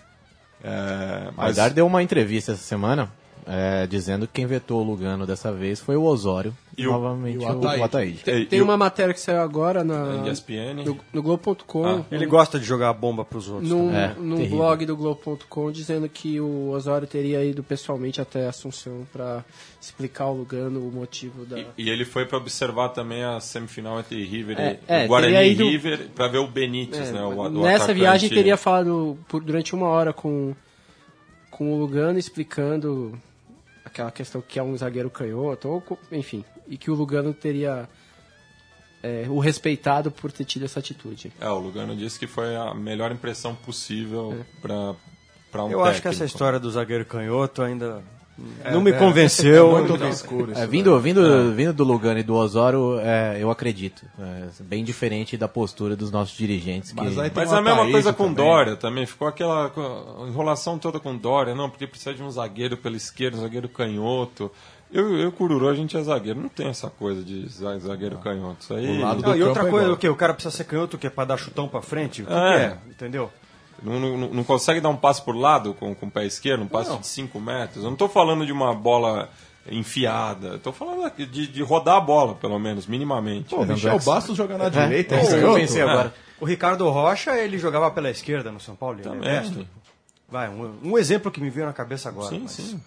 D: É,
H: O Aidar deu uma entrevista essa semana é, dizendo que quem vetou o Lugano dessa vez foi o Osório e,
D: E o-
H: novamente
F: e o
H: o,
F: Ataíde.
H: o Ataíde.
D: É,
G: Tem
D: e o-
G: uma matéria que saiu agora na,
D: E S P N.
G: no, no Globo ponto com,
D: Ah.
E: Ele gosta de jogar a bomba pros outros.
G: num,
E: também.
H: É,
G: num
H: terrível.
G: blog do Globo ponto com, dizendo que o Osório teria ido pessoalmente até Assunção para explicar ao Lugano o motivo da...
D: E, e ele foi para observar também a semifinal entre River
G: É,
D: e
G: é,
D: o Guarani
G: teria
D: e
G: ido-
D: River para ver o Benítez,
G: É,
D: né? O, o
G: nessa
D: atacante.
G: viagem teria falado por, durante uma hora com, com o Lugano explicando aquela questão que é um zagueiro canhoto, ou, co- enfim, e que o Lugano teria é, o respeitado por ter tido essa atitude.
D: É, o Lugano disse que foi a melhor impressão possível para para um
E: Eu
D: técnico.
E: acho que essa história do zagueiro canhoto ainda
F: É,
E: não me
F: é,
E: convenceu.
F: É muito obscuro isso,
H: É,
F: né?
H: vindo, vindo, vindo do Lugano e do Osório, é, eu acredito. É, bem diferente da postura dos nossos dirigentes. Que...
F: Mas aí tem
D: Mas
F: o
D: é a mesma
F: Ataíde
D: coisa com
F: também.
D: Dória também. Ficou aquela co- enrolação toda com Dória. Não, porque precisa de um zagueiro pela esquerda, um zagueiro canhoto. Eu e o Cururu, a gente é zagueiro. Não tem essa coisa de za- zagueiro canhoto. Isso aí...
F: O lado do
E: Não, e outra
F: campo é
E: coisa,
F: igual.
E: o que? O cara precisa ser canhoto, o que? Pra dar chutão pra frente? O que,
D: É.
E: que é? Entendeu?
D: Não, não, não consegue dar um passe por lado com, com o pé esquerdo, um passe de cinco metros. Eu não estou falando de uma bola enfiada. Estou falando aqui de, de rodar a bola, pelo menos, minimamente.
F: Pô, o Michel Bastos joga na direita,
H: é
F: é
H: isso que eu
F: canhoto.
H: pensei agora.
E: O Ricardo Rocha, ele jogava pela esquerda no São Paulo? Ele é
D: Também.
E: destro? Vai, um, um exemplo que me veio na cabeça agora.
D: Sim,
E: mas-
D: sim.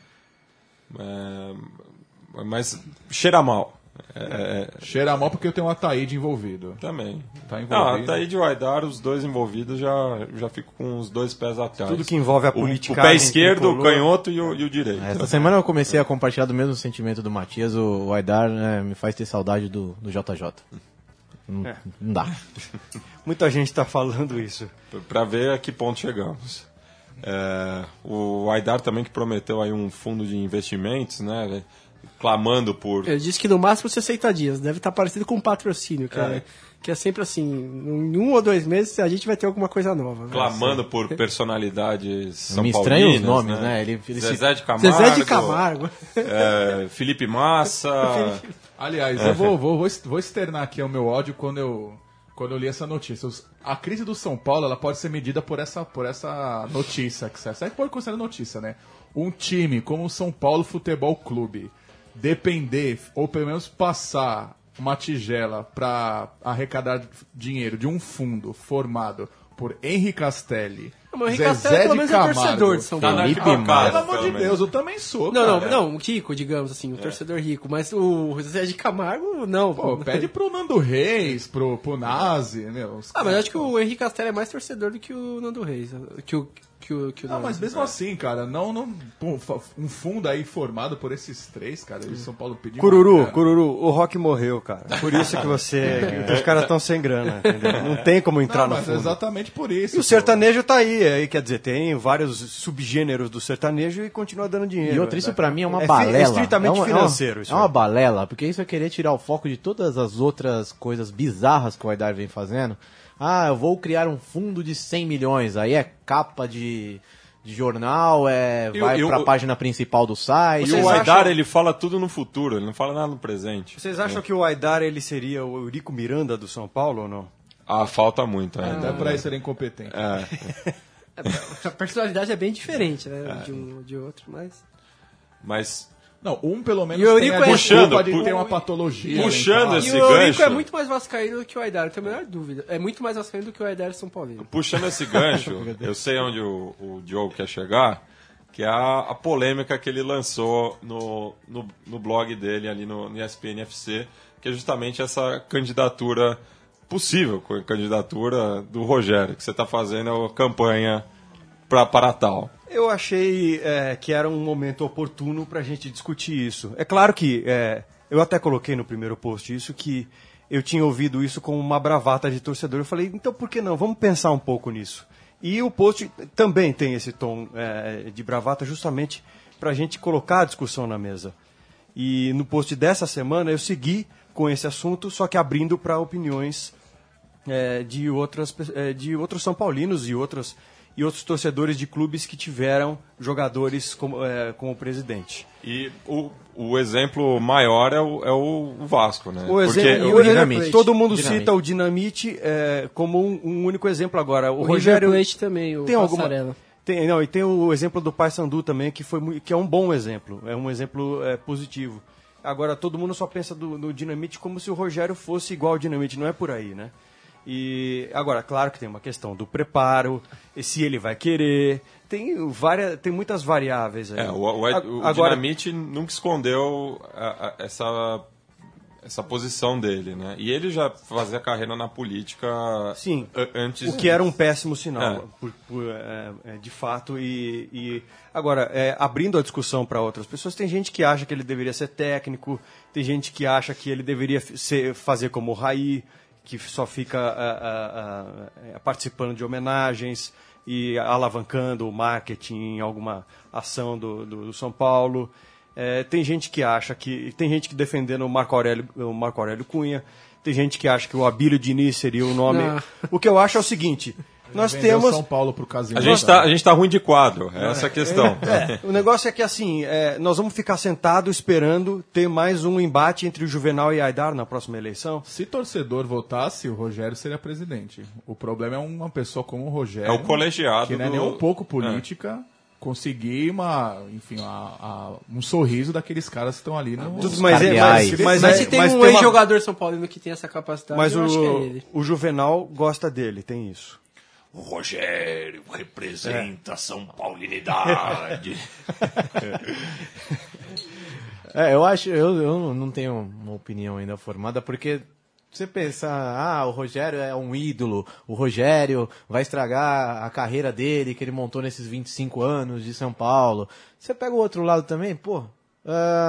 D: É, mas cheira mal. É, é,
F: Cheira mal porque eu tenho um Ataíde envolvido.
D: também.
F: Tá
D: Não,
F: envolvido.
D: até aí de Aidar, os dois envolvidos, já, já fico com os dois pés atrás.
E: Tudo que envolve a
D: O- O,
E: politicagem
D: pé esquerdo, o
E: tricolor.
D: canhoto e o, e o direito.
H: Essa semana eu comecei a compartilhar do mesmo sentimento do Matias. O, o Aidar né, me faz ter saudade do, do J J. Não,
E: É.
H: não dá.
E: Muita gente está falando isso.
D: Para ver a que ponto chegamos. É, o Aidar também que prometeu aí um fundo de investimentos, né? Clamando por...
G: Ele disse que no máximo sessenta dias. Deve estar parecido com um patrocínio, que é,
D: É.
G: que é sempre assim, em um ou dois meses a gente vai ter alguma coisa nova. Né?
D: Clamando por personalidades são
H: Me
D: paulinas,
H: estranha os nomes, né? Ele- ele se-
D: Zezé de Camargo.
G: Zezé de Camargo.
D: é, Felipe Massa.
F: Aliás,
D: É.
F: eu vou, vou, vou vou externar aqui o meu ódio quando eu, quando eu li essa notícia. Os- A crise do São Paulo ela pode ser medida por essa, por essa notícia. Que você pode considerar notícia, né? Um time como o São Paulo Futebol Clube depender, ou pelo menos passar uma tigela para arrecadar dinheiro de um fundo formado por Henri Castelli,
G: Mas o Henrique
F: Zezé
G: Castelli, pelo
F: de
G: menos, é
F: Camargo,
G: torcedor de São Paulo.
F: Felipe Massa. Pelo amor de Deus, eu também sou,
G: Não, não,
F: cara.
G: não, o rico, digamos assim, o torcedor rico. Mas o Zezé de Camargo, não.
F: Pô, pede pro Nando Reis, pro, pro Nazi, meu. os
G: Ah, mas
F: caras-
G: eu acho que o Henrique Castelli é mais torcedor do que o Nando Reis. Que o, que o, que o
F: Não,
G: Nando.
F: mas mesmo assim, cara, não, não, pô, fa- um fundo aí formado por esses três, cara, e o São Paulo pediu.
E: Cururu,
F: uma-
E: Cururu, o Rock morreu, cara. Por isso que você. que os caras estão sem grana, entendeu? Não tem como entrar
F: Não,
E: no
F: mas
E: fundo.
F: é exatamente por isso.
E: E o
F: pô.
E: sertanejo tá aí, aí, quer dizer, tem vários subgêneros do sertanejo e continua dando dinheiro.
H: E outra, isso
E: né?
H: pra mim é uma
E: fi-
H: balela.
E: É estritamente
H: é uma,
E: financeiro.
H: É
E: isso
H: uma, é uma
E: aí.
H: balela, porque isso é querer tirar o foco de todas as outras coisas bizarras que o Aidar vem fazendo. Ah, eu vou criar um fundo de cem milhões, aí é capa de, de jornal, é,
D: E o-
H: vai
D: e o-
H: pra página principal do site.
D: E o Aidar, ele fala tudo no futuro, ele não fala nada no presente.
E: Vocês acham que o Aidar ele seria o Eurico Miranda do São Paulo ou não?
D: Ah, falta muito ainda.
F: Até pra isso ele é incompetente.
D: É.
G: A personalidade é bem diferente, né? De um de outro, mas.
D: Mas.
F: Não, um pelo menos
G: E o Eurico
F: tem a
G: é-
F: desculpa
D: Puxando,
F: de
D: pu-
F: ter uma patologia.
D: puxando
F: né,
D: esse
G: E o Eurico
D: gancho.
G: é muito mais vascaíno do que o Aidar, eu tenho a menor dúvida. É muito mais vascaíno do que o Aidar São Paulino.
D: Puxando esse gancho, eu sei onde o, o Diogo quer chegar, que é a, a polêmica que ele lançou no, no, no blog dele ali no, no E S P N F C, que é justamente essa candidatura, possível candidatura do Rogério, que você está fazendo campanha pra, para tal.
E: Eu achei é, que era um momento oportuno para a gente discutir isso. É claro que, é, eu até coloquei no primeiro post isso, que eu tinha ouvido isso como uma bravata de torcedor. Eu falei, então por que não? Vamos pensar um pouco nisso. E o post também tem esse tom é, de bravata justamente para a gente colocar a discussão na mesa. E no post dessa semana eu segui com esse assunto, só que abrindo para opiniões é, de, outras, pe- é, de outros São Paulinos e outros, e outros torcedores de clubes que tiveram jogadores como, é, como presidente.
D: E o, o exemplo maior é o, é o Vasco, né?
E: O exemplo,
D: Porque
E: e
D: o-
E: o-
G: Dinamite.
E: todo mundo
G: Dinamite.
E: cita o Dinamite é, como um, um único exemplo agora. O,
G: O
E: Rogério
G: River Plate também, o
E: tem alguma
G: Passarella.
E: tem, não, e tem o exemplo do Paysandu também que foi mui- que é um bom exemplo, é um exemplo é, positivo. Agora todo mundo só pensa do, do Dinamite como se o Rogério fosse igual ao Dinamite, não é por aí, né? E agora, claro que tem uma questão do preparo, e se ele vai querer, tem várias, tem muitas variáveis aí.
D: É, o, o,
E: A-
D: o
E: agora,
D: Dinamite nunca escondeu a- a- essa, essa posição dele, né? E ele já fazia carreira na política
E: Sim,
D: a- antes
E: o que era um péssimo sinal,
D: É.
E: por- por, é, é, de fato. E, e agora, é, abrindo a discussão para outras pessoas, tem gente que acha que ele deveria ser técnico, tem gente que acha que ele deveria f- ser, fazer como o Raí, que só fica ah, ah, ah, participando de homenagens e alavancando o marketing em alguma ação do, do, do São Paulo. É, tem gente que acha que. Tem gente que defendendo o Marco Aurélio, o Marco Aurélio Cunha. Tem gente que acha que o Abílio Diniz seria o nome.
G: Não.
E: O que eu acho é o seguinte: nós
F: Vendeu
E: temos.
F: São Paulo pro Casimiro.
D: A gente, tá, a gente tá ruim de quadro, é essa a questão.
E: É, o negócio é que assim, é, nós vamos ficar sentados esperando ter mais um embate entre o Juvenal e Aidar na próxima eleição.
F: Se torcedor votasse, o Rogério seria presidente. O problema é uma pessoa como o Rogério.
D: É o colegiado
F: que não é
D: do-
F: nem um pouco política. Conseguir uma, enfim, a- a- um sorriso daqueles caras que estão ali no.
E: Tudo, mas, é, mas,
H: Cardeais.
E: mas,
G: Mas
E: é-
G: se tem
E: mas
G: um
E: tem uma-
G: ex-jogador São Paulino que tem essa capacidade,
E: mas
G: eu acho que é
E: o,
G: ele.
E: o Juvenal gosta dele, tem isso.
A: O Rogério representa a São Paulinidade.
H: É, eu acho, eu, eu não tenho uma opinião ainda formada, porque você pensa, ah, o Rogério é um ídolo, o Rogério vai estragar a carreira dele, que ele montou nesses vinte e cinco anos de São Paulo. Você pega o outro lado também, pô, ah,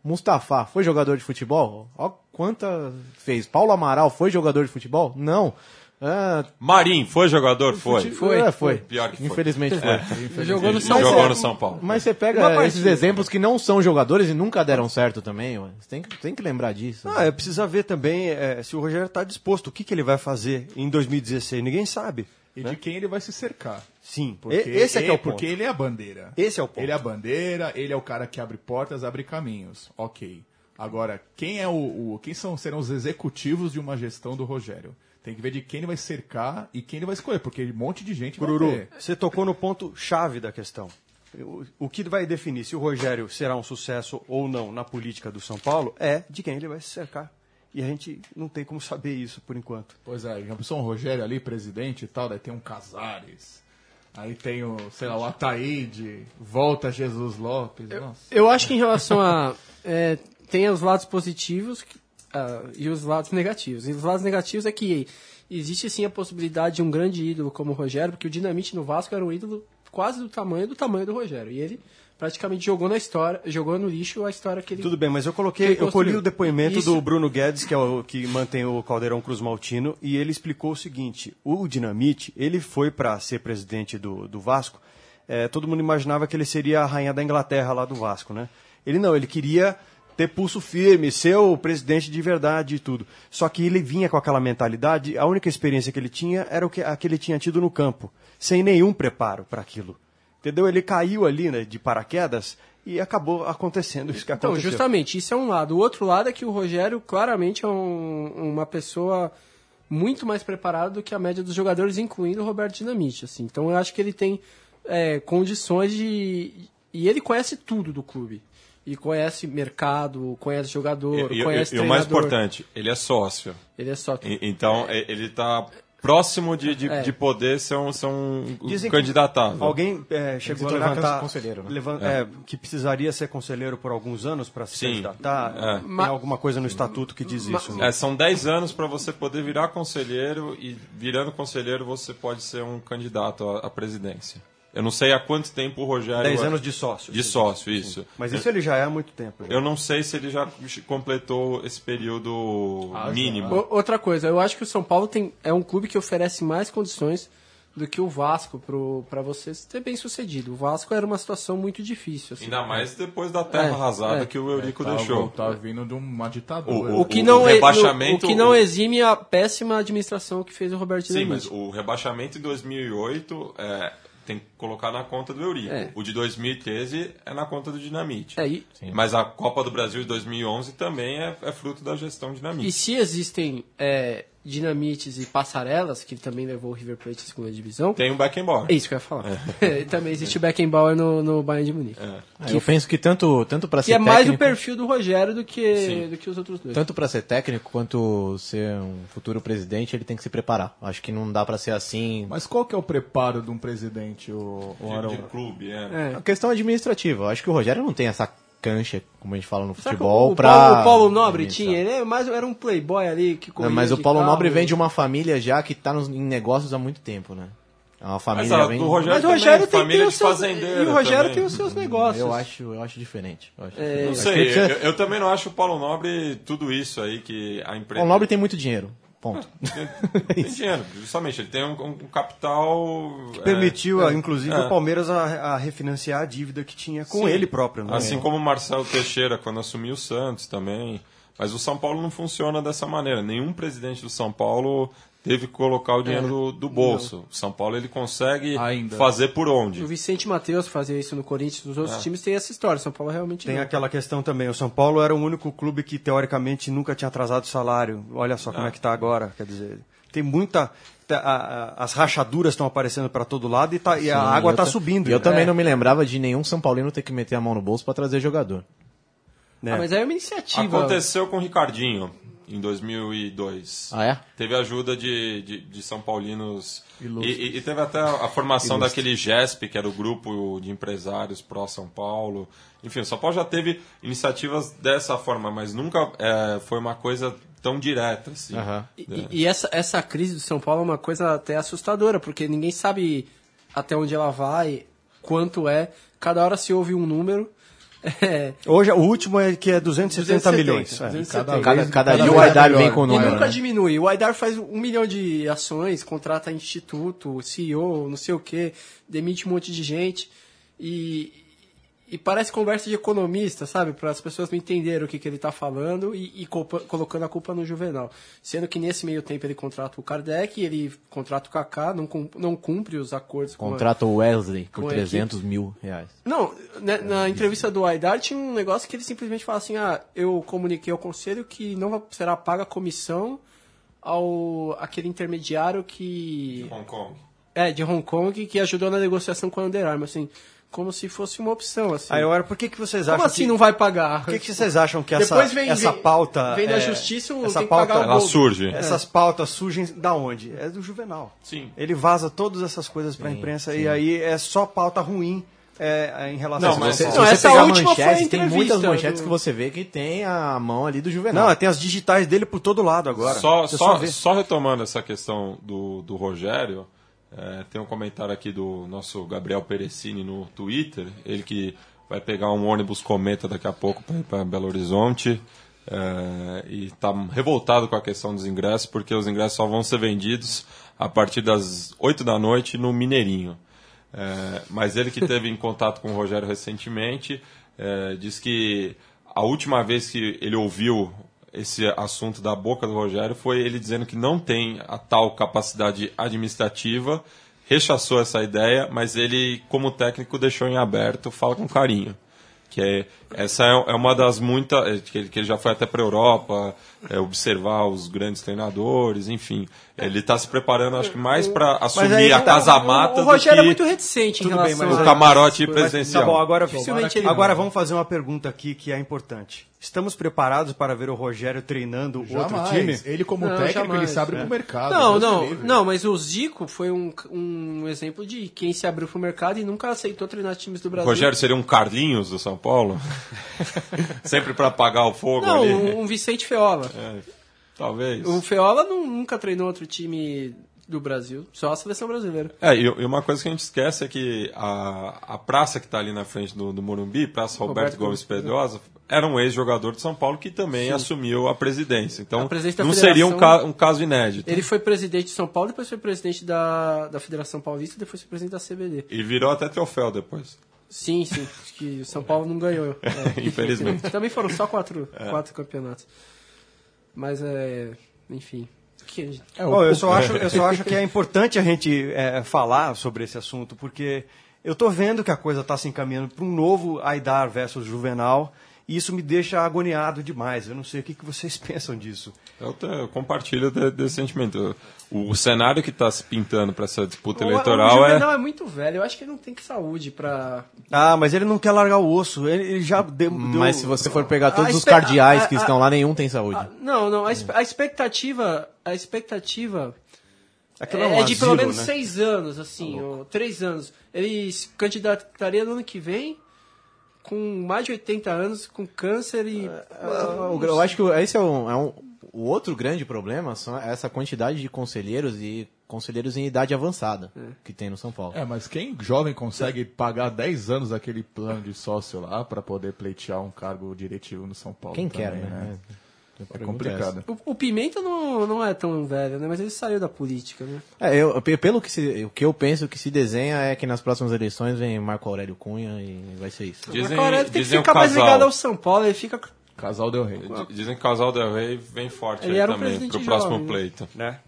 H: Mustafa foi jogador de futebol? Ó, quanta fez. Paulo Amaral foi jogador de futebol? Não. Ah,
D: Marim foi jogador? Foi.
H: Fute... Foi. É, foi.
D: Pior que foi.
H: Infelizmente foi.
D: É.
H: Infelizmente.
G: Jogou no São
D: Jogou
G: Paulo.
D: no São Paulo.
H: Mas você pega esses exemplos que não são jogadores e nunca deram certo também. Ué. Você tem que, tem que lembrar disso.
E: Ah, é, precisa ver também é, se o Rogério está disposto. O que, que ele vai fazer em dois mil e dezesseis? Ninguém sabe.
F: E
E: né?
F: de quem ele vai se cercar.
E: Sim,
F: Porque
E: esse é que é o ponto.
F: Porque ele é a bandeira.
E: Esse é o ponto.
F: Ele é a bandeira, ele é o cara que abre portas, abre caminhos. Ok. Agora, quem é o, o quem são, serão os executivos de uma gestão do Rogério? Tem que ver de quem ele vai cercar e quem ele vai escolher, porque um monte de gente vai
E: Bururu,
F: ter.
E: você tocou no ponto chave da questão. O, o que vai definir se o Rogério será um sucesso ou não na política do São Paulo é de quem ele vai se cercar. E a gente não tem como saber isso por enquanto.
F: Pois é, já pensou um Rogério ali, presidente e tal, daí tem um Casares, aí tem o, sei lá, o Ataíde, volta Jesus Lopes. Nossa.
G: Eu acho que em relação a... É, tem os lados positivos uh, e os lados negativos. E os lados negativos é que existe sim a possibilidade de um grande ídolo como o Rogério, porque o Dinamite no Vasco era um ídolo quase do tamanho do tamanho do Rogério. E ele praticamente jogou na história, jogou no lixo a história que ele...
E: Tudo bem, mas eu coloquei, eu colhi o depoimento
G: Isso.
E: do Bruno Guedes, que é o que mantém o Caldeirão Cruz Maltino, e ele explicou o seguinte: o Dinamite, ele foi para ser presidente do, do Vasco, é, todo mundo imaginava que ele seria a rainha da Inglaterra lá do Vasco, né? Ele não, ele queria ter pulso firme, ser o presidente de verdade e tudo. Só que ele vinha com aquela mentalidade, a única experiência que ele tinha era o que, a que ele tinha tido no campo, sem nenhum preparo para aquilo. Entendeu? Ele caiu ali, né, de paraquedas e acabou acontecendo isso que
G: Então,
E: aconteceu.
G: justamente, isso é um lado. O outro lado é que o Rogério claramente é um, uma pessoa muito mais preparada do que a média dos jogadores, incluindo o Roberto Dinamite. Assim. Então, eu acho que ele tem é, condições de... E ele conhece tudo do clube. E conhece mercado, conhece jogador,
D: e,
G: conhece
D: e, e
G: treinador.
D: o mais importante, ele é sócio.
G: Ele é sócio.
D: E, então, ele está próximo de, de,
G: É.
D: de poder ser um, ser um
E: Dizem
D: candidatável.
E: Que alguém é, chegou a
H: tornar
E: levantar
H: conselheiro, né?
E: levan-
D: É.
E: é, que precisaria ser conselheiro por alguns anos para se
D: Sim.
E: candidatar.
D: É.
E: Tem alguma coisa no estatuto que diz isso. Né?
D: É, são dez anos para você poder virar conselheiro e, virando conselheiro, você pode ser um candidato à, à presidência. Eu não sei há quanto tempo o Rogério...
E: Dez anos de sócio.
D: De
E: sim,
D: sócio,
E: sim.
D: isso.
E: Mas isso ele já é há muito tempo. Já.
D: Eu não sei se ele já completou esse período
F: Ah,
D: mínimo.
G: O- Outra coisa, eu acho que o São Paulo tem, é um clube que oferece mais condições do que o Vasco para você ser bem sucedido. O Vasco era uma situação muito difícil. Assim.
D: Ainda mais depois da terra
G: É,
D: arrasada
G: é.
D: que o Eurico
F: Tá,
D: deixou.
F: tá vindo de uma ditadura.
D: O-
G: O que não,
D: o
G: é-
D: rebaixamento-
G: o, o que não exime a péssima administração que fez o Roberto
D: Sim,
G: Dinamite.
D: mas o rebaixamento em dois mil e oito é, tem que colocar na conta do Eurico.
G: É.
D: O de dois mil e treze é na conta do Dinamite.
G: É, e,
D: Mas a Copa do Brasil de dois mil e onze também é, é fruto da gestão Dinamite.
G: e se existem é, dinamites e passarelas, que também levou o River Plate à segunda divisão,
D: Tem o Beckenbauer.
G: é isso que eu ia falar. Também existe o Beckenbauer no, no Bayern de Munique.
H: Ah, eu penso que tanto, tanto para
G: Que
H: ser
G: é mais
H: técnico,
G: o perfil do Rogério do que,
D: Sim.
G: do que os outros dois.
H: tanto para ser técnico quanto ser um futuro presidente, ele tem que se preparar. Acho que não dá para ser assim.
F: Mas qual que é o preparo de um presidente, o, o
D: De,
F: Arão?
D: de clube, é.
G: É.
H: A questão administrativa. Eu acho que o Rogério não tem essa cancha, como a gente fala no
G: Será que
H: futebol,
G: o,
H: pra
G: Paulo, o Paulo Nobre
H: administrar.
G: tinha? Ele é mais, era um playboy ali que
H: Não,
G: corria
H: mas o
G: de
H: Paulo
G: carro.
H: Nobre vem de uma família já que tá nos, em negócios há muito tempo, né? É uma
D: Mas
H: família
D: a,
H: bem...
D: do Rogério
G: Mas o
D: também,
G: Rogério tem,
D: família
G: tem
D: de
G: os seus,
D: fazendeiro
G: e o Rogério
D: também.
G: tem os seus negócios.
H: Eu acho, eu acho diferente. Eu acho
G: É,
H: diferente.
D: Não
H: Acho
D: sei,
H: que ele
D: eu,
H: precisa-
D: eu também não acho o Paulo Nobre tudo isso aí que a
H: O
D: empresa...
H: Paulo Nobre tem muito dinheiro. Ponto.
D: Tem dinheiro, justamente. Ele tem um, um capital...
E: Que
D: é,
E: permitiu,
D: é,
E: inclusive,
D: é.
E: o Palmeiras a, a refinanciar a dívida que tinha com
D: Sim.
E: ele próprio. Né?
D: Assim como o Marcelo Teixeira, quando assumiu o Santos também. Mas o São Paulo não funciona dessa maneira. Nenhum presidente do São Paulo teve que colocar o dinheiro
G: É.
D: do, do bolso. O São Paulo ele consegue
F: Ainda.
D: fazer por onde.
G: O Vicente Matheus fazia isso no Corinthians, os outros
D: É.
G: times têm essa história. São Paulo realmente
E: Tem
G: não.
E: aquela questão também. O São Paulo era o único clube que, teoricamente, nunca tinha atrasado o salário. Olha só como
D: Ah.
E: é que está agora. Quer dizer, tem muita... tá- a- a- as rachaduras estão aparecendo para todo lado e, tá- e a
H: Sim,
E: água
H: eu
E: está
H: ta-
E: subindo.
H: E eu
E: né?
H: também
E: É,
H: não me lembrava de nenhum São Paulino ter que meter a mão no bolso para trazer jogador.
E: né?
G: Ah, mas aí é uma iniciativa.
D: Aconteceu com o Ricardinho em dois mil e dois.
H: Ah, é?
D: Teve ajuda de, de, de São Paulinos. E,
F: Ilustres.
D: e- e teve até a formação
H: Ilustres.
D: daquele G E S P, que era o grupo de empresários pró-São Paulo. Enfim, o São Paulo já teve iniciativas dessa forma, mas nunca é, foi uma coisa tão direta. Assim.
H: Aham.
G: E, e- e essa, essa crise do São Paulo é uma coisa até assustadora, porque ninguém sabe até onde ela vai, quanto é. Cada hora se ouve um número. É.
E: Hoje, o último é que é duzentos e setenta milhões.
G: É.
H: Cada, cada, cada dia o Aidar vem com o número.
G: E nunca
H: né?
G: diminui. O Aidar faz um milhão de ações, contrata instituto, C E O, não sei o quê, demite um monte de gente. E, e parece conversa de economista, sabe? Para as pessoas não entenderem o que, que ele está falando e, e culpa, colocando a culpa no Juvenal. Sendo que nesse meio tempo ele contrata o Kardec, ele contrata o Kaká, não, não cumpre os acordos com
H: Contrata o Wesley por
G: com a
H: trezentos mil reais.
G: Não, na, na entrevista do Aidar tinha um negócio que ele simplesmente fala assim, ah, eu comuniquei ao conselho que não será paga comissão ao aquele intermediário que...
D: Hong Kong.
G: É, de Hong Kong, que ajudou na negociação com a Under Armour, assim, como se fosse uma opção, assim.
E: Aí agora, por que, que vocês
G: Como
E: acham
G: assim
E: que...
G: não vai pagar?
E: Por que, que vocês acham que essa,
G: Depois vem,
E: essa
G: vem,
E: pauta...
G: Vem da
E: é,
G: justiça,
E: essa
G: tem que
E: pauta,
G: pagar o
D: ela
G: dobro.
D: surge.
E: Essas pautas surgem da onde? É do Juvenal.
D: Sim.
E: Ele vaza todas essas coisas para a imprensa
H: sim.
E: e aí é só pauta ruim é, em relação
H: Não,
E: a
H: mas
E: São
H: se
E: Paulo.
H: você
G: essa
H: pegar
G: última foi a
H: manchetes, tem
G: entrevista
H: muitas manchetes
G: do-
H: que você vê que tem a mão ali do Juvenal.
E: Não, tem as digitais dele por todo lado agora.
D: Só,
E: Você
D: só,
E: vê.
D: só retomando essa questão do, do Rogério, é, tem um comentário aqui do nosso Gabriel Perecini no Twitter, ele que vai pegar um ônibus cometa daqui a pouco para ir para Belo Horizonte, é, e está revoltado com a questão dos ingressos, porque os ingressos só vão ser vendidos a partir das oito da noite no Mineirinho. É, mas ele que teve em contato com o Rogério recentemente, é, diz que a última vez que ele ouviu esse assunto da boca do Rogério foi ele dizendo que não tem a tal capacidade administrativa, rechaçou essa ideia, mas ele, como técnico, deixou em aberto, fala com carinho. Que é, essa é, é uma das muitas... Que ele, que ele já foi até para a Europa, é, observar os grandes treinadores, enfim. Ele está se preparando, acho que mais para assumir
E: aí,
D: a
E: tá,
D: casa-mata
G: O
D: do
G: Rogério
D: que
G: é muito reticente em
E: Tudo bem,
G: relação
E: mas
D: o
E: aí-
D: camarote
E: Mas,
D: presidencial.
E: tá bom, agora,
G: Dificilmente ele-
E: agora vamos fazer uma pergunta aqui que é importante. Estamos preparados para ver o Rogério treinando
F: Jamais.
E: outro time?
F: Ele, como
G: Não,
F: técnico,
G: jamais.
F: ele se abre
G: É.
F: pro mercado.
G: Não,
F: Deus
G: não,
F: me livre.
G: não, mas o Zico foi um, um exemplo de quem se abriu pro mercado e nunca aceitou treinar times do
D: O
G: Brasil.
D: Rogério seria um Carlinhos do São Paulo? Sempre para apagar o fogo
G: Não,
D: ali?
G: um, um Vicente Feola.
D: É, talvez.
G: O Feola não- nunca treinou outro time do Brasil, só a seleção brasileira.
D: É, e e uma coisa que a gente esquece é que a, a praça que está ali na frente do, do Morumbi, Praça Roberto,
G: Roberto
D: Gomes
G: Gomes
D: Pedrosa, era um ex-jogador de São Paulo que também
G: Sim.
D: assumiu a presidência. Então,
G: A presidência da
D: não seria um,
G: federação-
D: ca, um caso inédito.
G: Ele foi presidente de São Paulo, depois foi presidente da, da Federação Paulista, depois foi presidente da C B D.
D: E virou até troféu depois.
G: Sim, sim, acho que o São Paulo não ganhou. É.
D: Infelizmente.
G: Também foram só quatro, quatro campeonatos. Mas, é, enfim... Que...
E: É, Bom, eu, só acho, eu só acho que é importante a gente é, falar sobre esse assunto, porque eu estou vendo que a coisa está se encaminhando para um novo Aidar versus Juvenal, e isso me deixa agoniado demais. Eu não sei o que, que vocês pensam disso.
D: Eu, te- eu compartilho de- desse sentimento. O, o cenário que está se pintando para essa disputa
G: O-
D: eleitoral
G: o
D: é...
G: Juvenal é muito velho, eu acho que ele não tem saúde pra...
E: Ah, mas ele não quer largar o osso. Ele, ele já deu, deu-
H: Mas se você for pegar todos
G: A
H: os
G: espe-
H: cardeais
G: a-
H: que
G: a-
H: estão lá, nenhum tem saúde.
G: Ah, não, não, a, espe- a expectativa, a expectativa
E: Aquilo
G: é,
E: é um
G: de pelo
E: asilo,
G: menos
E: né?
G: seis anos, assim, ou três anos. Ele se candidataria no ano que vem com mais de oitenta anos, com câncer e...
H: Eu, eu acho que esse é um, é um- o outro grande problema, são essa quantidade de conselheiros e conselheiros em idade avançada que tem no São Paulo.
F: É, mas quem jovem consegue pagar dez anos aquele plano de sócio lá para poder pleitear um cargo diretivo no São Paulo?
H: Quem
F: também,
H: quer, né?
F: É complicado.
G: O, o Pimenta não, não é tão velho, né? Mas ele saiu da política, né?
H: É, eu, pe- pelo que se, o que eu penso que se desenha é que nas próximas eleições vem Marco Aurélio Cunha e vai ser isso.
D: Dizem-
G: Marco Aurélio tem que
D: dizem o
G: ficar mais
D: casal.
G: ligado ao São Paulo, ele fica...
F: Casal Del Rey.
D: D- Dizem que o Casal Del Rey vem forte
G: Ele
D: aí
G: era um
D: também
G: presidente
D: pro próximo
G: jovem, né?
D: pleito.
E: né?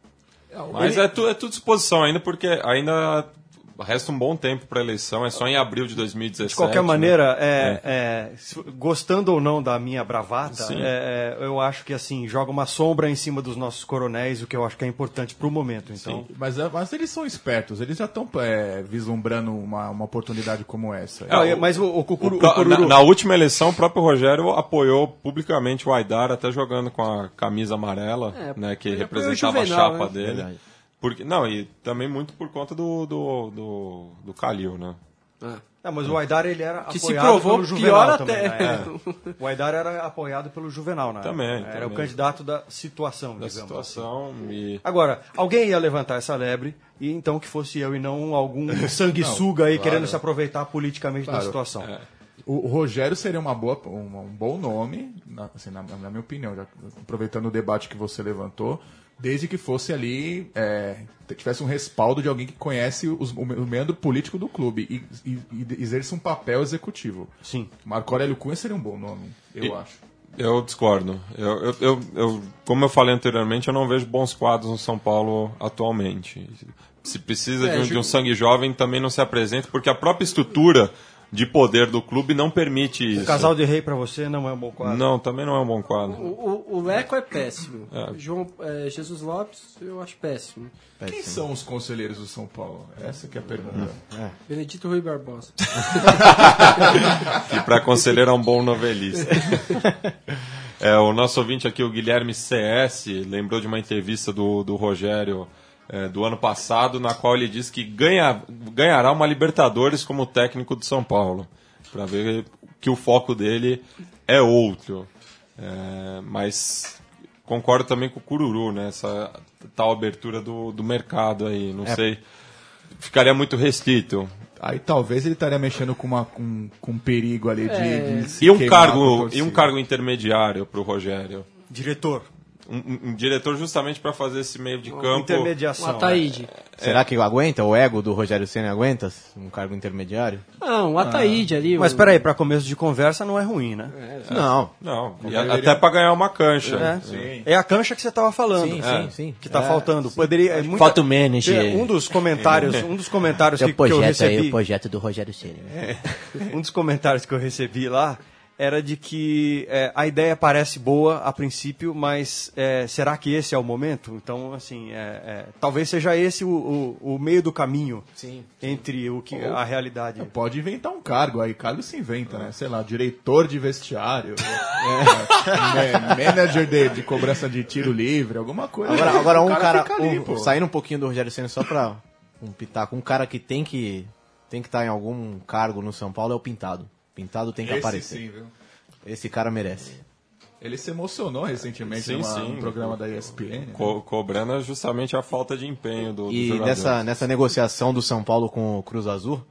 D: Mas é, tu, é tudo disposição ainda, porque ainda resta um bom tempo para a eleição, é só em abril de dois mil e dezessete.
E: De qualquer
D: né?
E: maneira, é, é, se- gostando ou não da minha bravata,
D: Sim.
E: é, é, eu acho que assim joga uma sombra em cima dos nossos coronéis, o que eu acho que é importante para o momento. Então,
F: Mas, é- mas eles são espertos, eles já estão é, vislumbrando uma, uma oportunidade como essa.
E: Ah, mas o, o, Cucuru-
D: O pro-
E: o Cururu-
D: na, na última eleição, o próprio Rogério apoiou publicamente o Aidar, até jogando com a camisa amarela,
G: É,
D: né, que
G: ele apoiou o
D: representava a
G: Juvenal,
D: chapa
G: né?
D: dele.
H: Verdade.
D: Porque, não, e também muito por conta do, do, do, do Calil, né?
E: Ah, mas o Aidar ele era
G: Que se
E: apoiado
G: provou
E: pelo Juvenal
G: pior
E: também,
G: até.
E: né? É. O Aidar era apoiado pelo Juvenal, né?
D: Também,
E: Era
D: também.
E: o candidato da situação,
D: Da
E: digamos
D: situação e...
E: assim. Agora, alguém ia levantar essa lebre e então que fosse eu e não algum sanguessuga aí
F: claro.
E: querendo se aproveitar politicamente da
F: Claro.
E: situação.
D: É.
F: O, o Rogério seria uma boa, um, um bom nome, na, assim, na, na minha opinião, já, aproveitando o debate que você levantou, desde que fosse ali, é, tivesse um respaldo de alguém que conhece os, o meandro político do clube e, e, e exerce um papel executivo.
E: Sim.
F: Marco Aurélio Cunha seria um bom nome, eu
D: E,
F: acho.
D: Eu discordo. Eu, eu, eu, eu, como eu falei anteriormente, eu não vejo bons quadros no São Paulo atualmente. Se precisa
G: É,
D: de, um,
G: ju-
D: de um sangue jovem, também não se apresenta, porque a própria estrutura de poder do clube não permite isso.
E: O Casal de Rei pra você não é um bom quadro?
D: Não, também não é um bom quadro.
G: O, o, o Leco é péssimo.
D: É.
G: João, é, Jesus Lopes, eu acho péssimo.
F: Quem são os conselheiros do São Paulo? Essa que é a pergunta.
G: Benedito Rui Barbosa.
D: E para conselheiro é um bom novelista. É, o nosso ouvinte aqui, o Guilherme C S, lembrou de uma entrevista do, do Rogério é, do ano passado, na qual ele disse que ganha, ganhará uma Libertadores como técnico do São Paulo. Para ver que o foco dele é outro. É, mas concordo também com o Cururu, né? Essa tal abertura do, do mercado aí, não
F: É.
D: sei. Ficaria muito restrito.
F: Aí talvez ele estaria mexendo com, uma, com, com um perigo ali de,
G: É.
F: de se
D: E um
F: queimar com a
D: cargo,
F: torcida.
D: e um cargo intermediário para o Rogério.
E: Diretor.
D: Um, um- um diretor justamente para fazer esse meio de campo.
E: Intermediação.
G: O Ataíde.
H: Será que aguenta? O ego do Rogério Ceni aguenta um cargo intermediário?
G: Não, o Ataíde ali.
E: Mas
G: o-
E: peraí, pra começo de conversa não é ruim, né?
H: Não.
D: Não, e
F: Ele
D: a-
F: deveria-
D: até para ganhar uma cancha.
E: É.
F: Sim.
E: É a cancha que você tava falando.
H: Sim,
E: É.
H: sim, sim.
E: Que tá
H: É,
E: faltando. Poderia, é muita-
N: Falta o manager.
E: Um dos comentários, um dos comentários
N: Seu
E: que, que eu
N: projeto aí,
E: recebi,
N: o projeto do Rogério Ceni.
E: um dos comentários que eu recebi lá era de que é, a ideia parece boa a princípio, mas é, será que esse é o momento? Então, assim, é, é, talvez seja esse o, o, o meio do caminho
H: Sim.
E: entre o que a realidade.
F: Pode inventar um cargo aí, cargo se inventa, né? Sei lá, diretor de vestiário, é, ma- manager de, de cobrança de tiro livre, alguma coisa.
H: Agora, agora
F: O
H: um cara,
F: fica ali,
H: um-
F: pô.
H: saindo um pouquinho do Rogério Ceni só pra um pitaco, um cara que tem que tem que estar em algum cargo no São Paulo é o Pintado. Pintado tem que
F: Esse
H: aparecer.
F: sim, viu?
H: Esse cara merece.
F: Ele se emocionou recentemente
D: Sim,
F: numa,
D: sim.
F: num programa da E S P N. né?
D: Co- cobrando justamente a falta de empenho do, do
H: E
D: jogador.
H: nessa, nessa negociação do São Paulo com o Cruz Azul,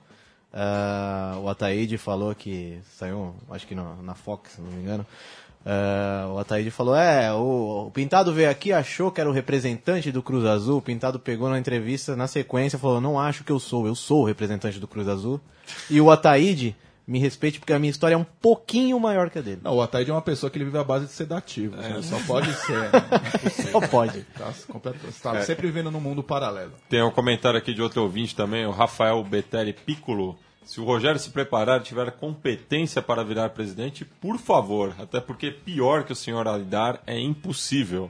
H: ah, o Ataíde falou que saiu, acho que no- na Fox, se não me engano. ah, o Ataíde falou: é, o, o Pintado veio aqui, achou que era o representante do Cruz Azul. O Pintado pegou na entrevista, na sequência, falou: não acho que eu sou, eu sou o representante do Cruz Azul. E o Ataíde, me respeite, porque a minha história é um pouquinho maior que a dele.
F: Não, o Ataíde é uma pessoa que ele vive à base de sedativos.
D: É.
F: né? Só pode ser. Né?
H: Só pode.
F: Tá, completo- tá sempre vivendo num mundo paralelo.
D: Tem um comentário aqui de outro ouvinte também, o Rafael Betelli Piccolo. Se o Rogério se preparar e tiver competência para virar presidente, por favor, até porque pior que o senhor Alidar é impossível.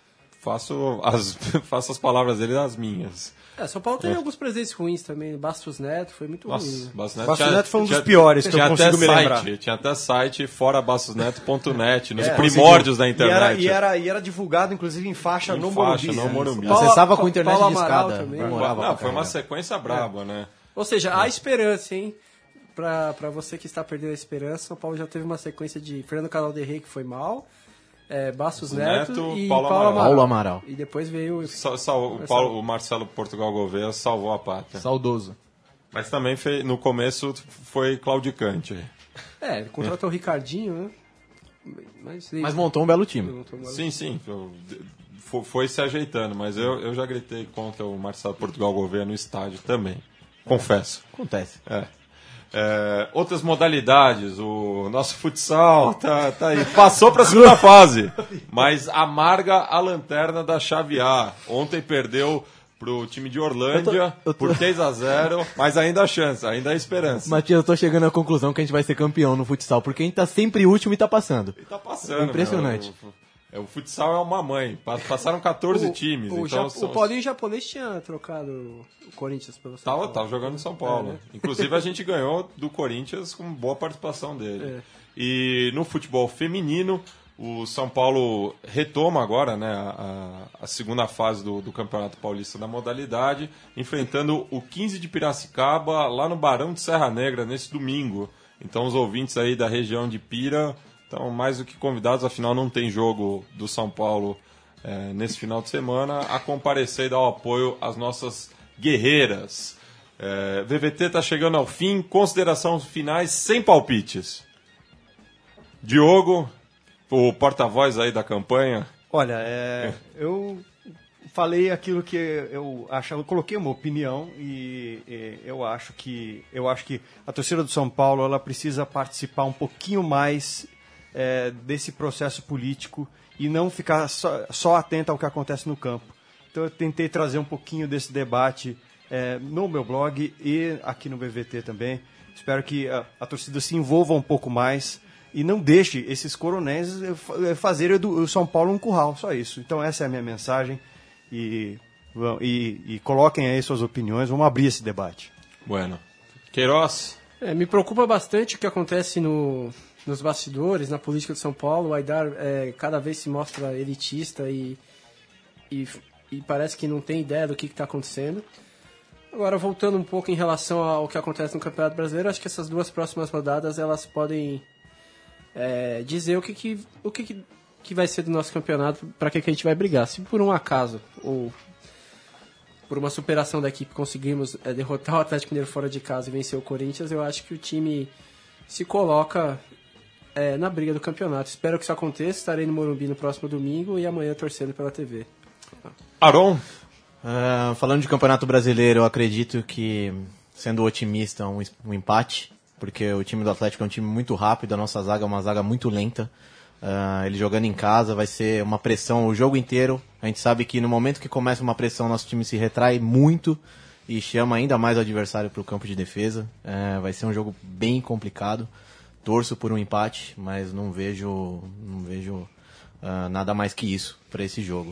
D: Faço as, faço as palavras dele as minhas.
G: É, São Paulo teve alguns presentes ruins também. Bastos Neto foi muito
D: Nossa,
G: ruim. né?
D: Bastos Neto,
E: Bastos
D: tinha-
E: Neto foi um dos
D: tinha-
E: piores que eu
D: tinha
E: consigo
D: até
E: me
D: site,
E: lembrar.
D: Tinha até site fora bastos neto ponto net, nos
E: É,
D: primórdios da
E: E
D: internet.
E: era, e, era, e era divulgado, inclusive, em faixa
D: Em
E: no
D: faixa,
E: Morumbi.
D: no
E: né?
D: Morumbi.
G: Paulo-
H: Acessava com
G: Pa-
H: internet
G: Paulo
H: de
G: Amaral
H: escada.
G: também.
H: Demorava
D: Não,
H: pra
D: foi uma
H: carregar.
D: sequência braba, né?
G: Ou seja, há esperança, hein? Pra, pra você que está perdendo a esperança, São Paulo já teve uma sequência de Fernando Canal de Rei, que foi mal, é, Bastos Neto,
D: Neto,
G: e
D: Paulo
G: Paulo,
D: Amaral.
G: Amaral.
H: Paulo Amaral.
G: E depois veio...
D: Sal- sal- o, Paulo- o Marcelo Portugal Gouveia salvou a pátria.
F: Saudoso.
D: Mas também fez- no começo foi claudicante.
G: É, ele contratou o Ricardinho, né? Mas,
H: Mas montou um belo time.
G: montou um belo-
D: Sim, sim. eu- fo- Foi se ajeitando, mas eu, eu já gritei contra o Marcelo Portugal Gouveia no estádio também. Confesso.
H: Acontece.
D: É. É, outras modalidades, o nosso futsal tá, tá aí. Passou para a segunda fase, mas amarga a lanterna da chave A. Ontem perdeu pro time de Orlândia
H: Eu tô- eu tô-
D: por três a zero, mas ainda há chance, ainda há esperança.
H: Matias, eu tô chegando à conclusão que a gente vai ser campeão no futsal, porque a gente tá sempre último e tá passando.
D: E tá passando.
H: Impressionante.
D: meu. O, o futsal é uma mãe. Pa- Passaram catorze
G: O-
D: times.
G: O,
D: então
G: ja-
D: são-
G: o Paulinho japonês tinha trocado o Corinthians pelo São
D: Tava,
G: Paulo.
D: tava jogando em São Paulo.
G: É, né?
D: Inclusive a gente ganhou do Corinthians com boa participação dele.
G: É.
D: E no futebol feminino, o São Paulo retoma agora, né, a, a segunda fase do, do Campeonato Paulista da modalidade, enfrentando o quinze de Piracicaba lá no Barão de Serra Negra nesse domingo. Então os ouvintes aí da região de Pira estão mais do que convidados, afinal não tem jogo do São Paulo é, nesse final de semana, a comparecer e dar o apoio às nossas guerreiras. É, V V T está chegando ao fim, considerações finais sem palpites. Diogo, o porta-voz aí da campanha.
E: Olha, é, eu falei aquilo que eu achava, eu coloquei uma opinião e, e eu acho que eu acho que a torcida do São Paulo ela precisa participar um pouquinho mais é, desse processo político e não ficar só, só atenta ao que acontece no campo. Então eu tentei trazer um pouquinho desse debate é, no meu blog e aqui no B V T também. Espero que a, a torcida se envolva um pouco mais e não deixe esses coronéis fazerem do o São Paulo um curral, só isso. Então essa é a minha mensagem e, e, e coloquem aí suas opiniões, vamos abrir esse debate.
D: Bueno. Queiroz?
G: É, me preocupa bastante o que acontece no, nos bastidores, na política de São Paulo. O Aidar é, cada vez se mostra elitista e, e, e parece que não tem ideia do que está acontecendo. Agora, voltando um pouco em relação ao que acontece no Campeonato Brasileiro, acho que essas duas próximas rodadas elas podem é, dizer o que, que, o que, que, que vai ser do nosso campeonato, para que, que a gente vai brigar. Se por um acaso ou por uma superação da equipe conseguirmos é, derrotar o Atlético Mineiro fora de casa e vencer o Corinthians, eu acho que o time se coloca é, na briga do campeonato. Espero que isso aconteça, estarei no Morumbi no próximo domingo e amanhã torcendo pela T V.
D: Aron?
H: Uh, falando de Campeonato Brasileiro, eu acredito que, sendo otimista, um, um empate, porque o time do Atlético é um time muito rápido, a nossa zaga é uma zaga muito lenta. Uh, ele jogando em casa vai ser uma pressão o jogo inteiro. A gente sabe que no momento que começa uma pressão, nosso time se retrai muito e chama ainda mais o adversário para o campo de defesa. Uh, vai ser um jogo bem complicado. Torço por um empate, mas não vejo, não vejo uh, nada mais que isso para esse jogo.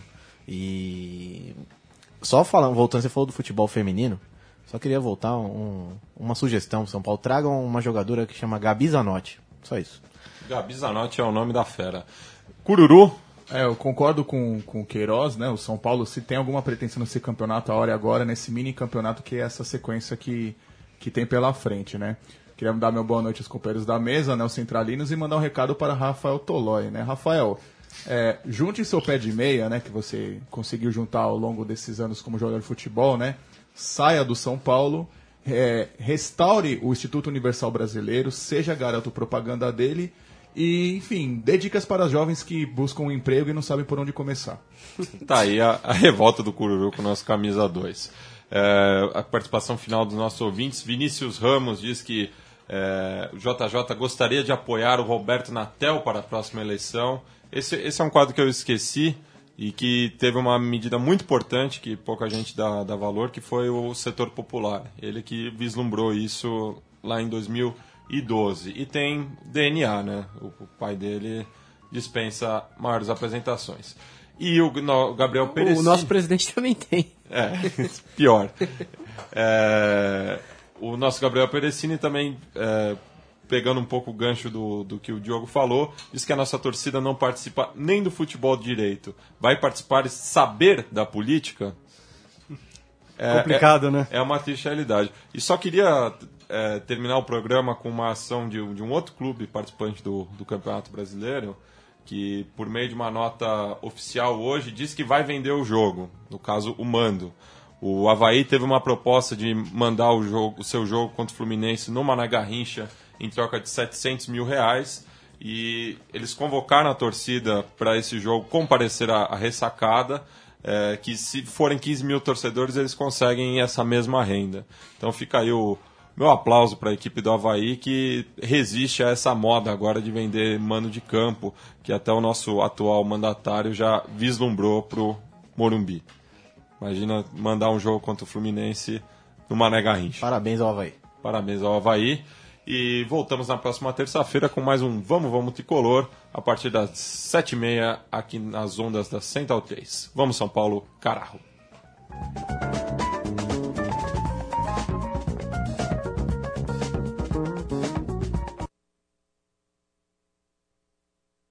H: E só falando, voltando, você falou do futebol feminino, só queria voltar um, uma sugestão pro São Paulo. Tragam uma jogadora que chama Gabi Zanotti, só isso.
D: Gabi Zanotti é o nome da fera. Cururu?
F: É, eu concordo com, com o Queiroz, né? O São Paulo, se tem alguma pretensão nesse campeonato, a hora é agora, nesse mini campeonato, que é essa sequência que, que tem pela frente, né? Queria dar meu boa noite aos companheiros da mesa, né? Os centralinos, e mandar um recado para Rafael Tolói, né? Rafael, é, junte seu pé de meia, né? Que você conseguiu juntar ao longo desses anos como jogador de futebol, né? Saia do São Paulo, é, restaure o Instituto Universal Brasileiro, seja garoto propaganda dele e, enfim, dê dicas para os jovens que buscam um emprego e não sabem por onde começar.
D: Tá aí a, a revolta do Cururu com o nosso camisa dois. É, a participação final dos nossos ouvintes. Vinícius Ramos diz que é, o J J gostaria de apoiar o Roberto Natel para a próxima eleição. Esse, esse é um quadro que eu esqueci e que teve uma medida muito importante que pouca gente dá, dá valor, que foi o setor popular. Ele que vislumbrou isso lá em dois mil e doze. E tem D N A, né? O, o pai dele dispensa maiores apresentações. E o, no, o Gabriel Perecini...
G: O nosso presidente também tem.
D: É, pior. É, o nosso Gabriel Perecini também... É, pegando um pouco o gancho do, do que o Diogo falou, diz que a nossa torcida não participa nem do futebol direito. Vai participar e saber da política? É,
E: complicado,
D: é,
E: né?
D: É uma triste realidade. E só queria é, terminar o programa com uma ação de, de um outro clube participante do, do Campeonato Brasileiro, que por meio de uma nota oficial hoje diz que vai vender o jogo, no caso o mando. O Avaí teve uma proposta de mandar o, jogo, o seu jogo contra o Fluminense no Mané Garrincha em troca de setecentos mil reais, e eles convocaram a torcida para esse jogo comparecer à, à ressacada, é, que se forem quinze mil torcedores eles conseguem essa mesma renda. Então fica aí o meu aplauso para a equipe do Avaí, que resiste a essa moda agora de vender mano de campo, que até o nosso atual mandatário já vislumbrou para o Morumbi. Imagina mandar um jogo contra o Fluminense no Mané Garrincha.
H: Parabéns ao Avaí.
D: Parabéns ao Avaí. E voltamos na próxima terça-feira com mais um Vamos, Vamos Tricolor, a partir das sete e meia aqui nas ondas da Central três. Vamos, São Paulo, carajo!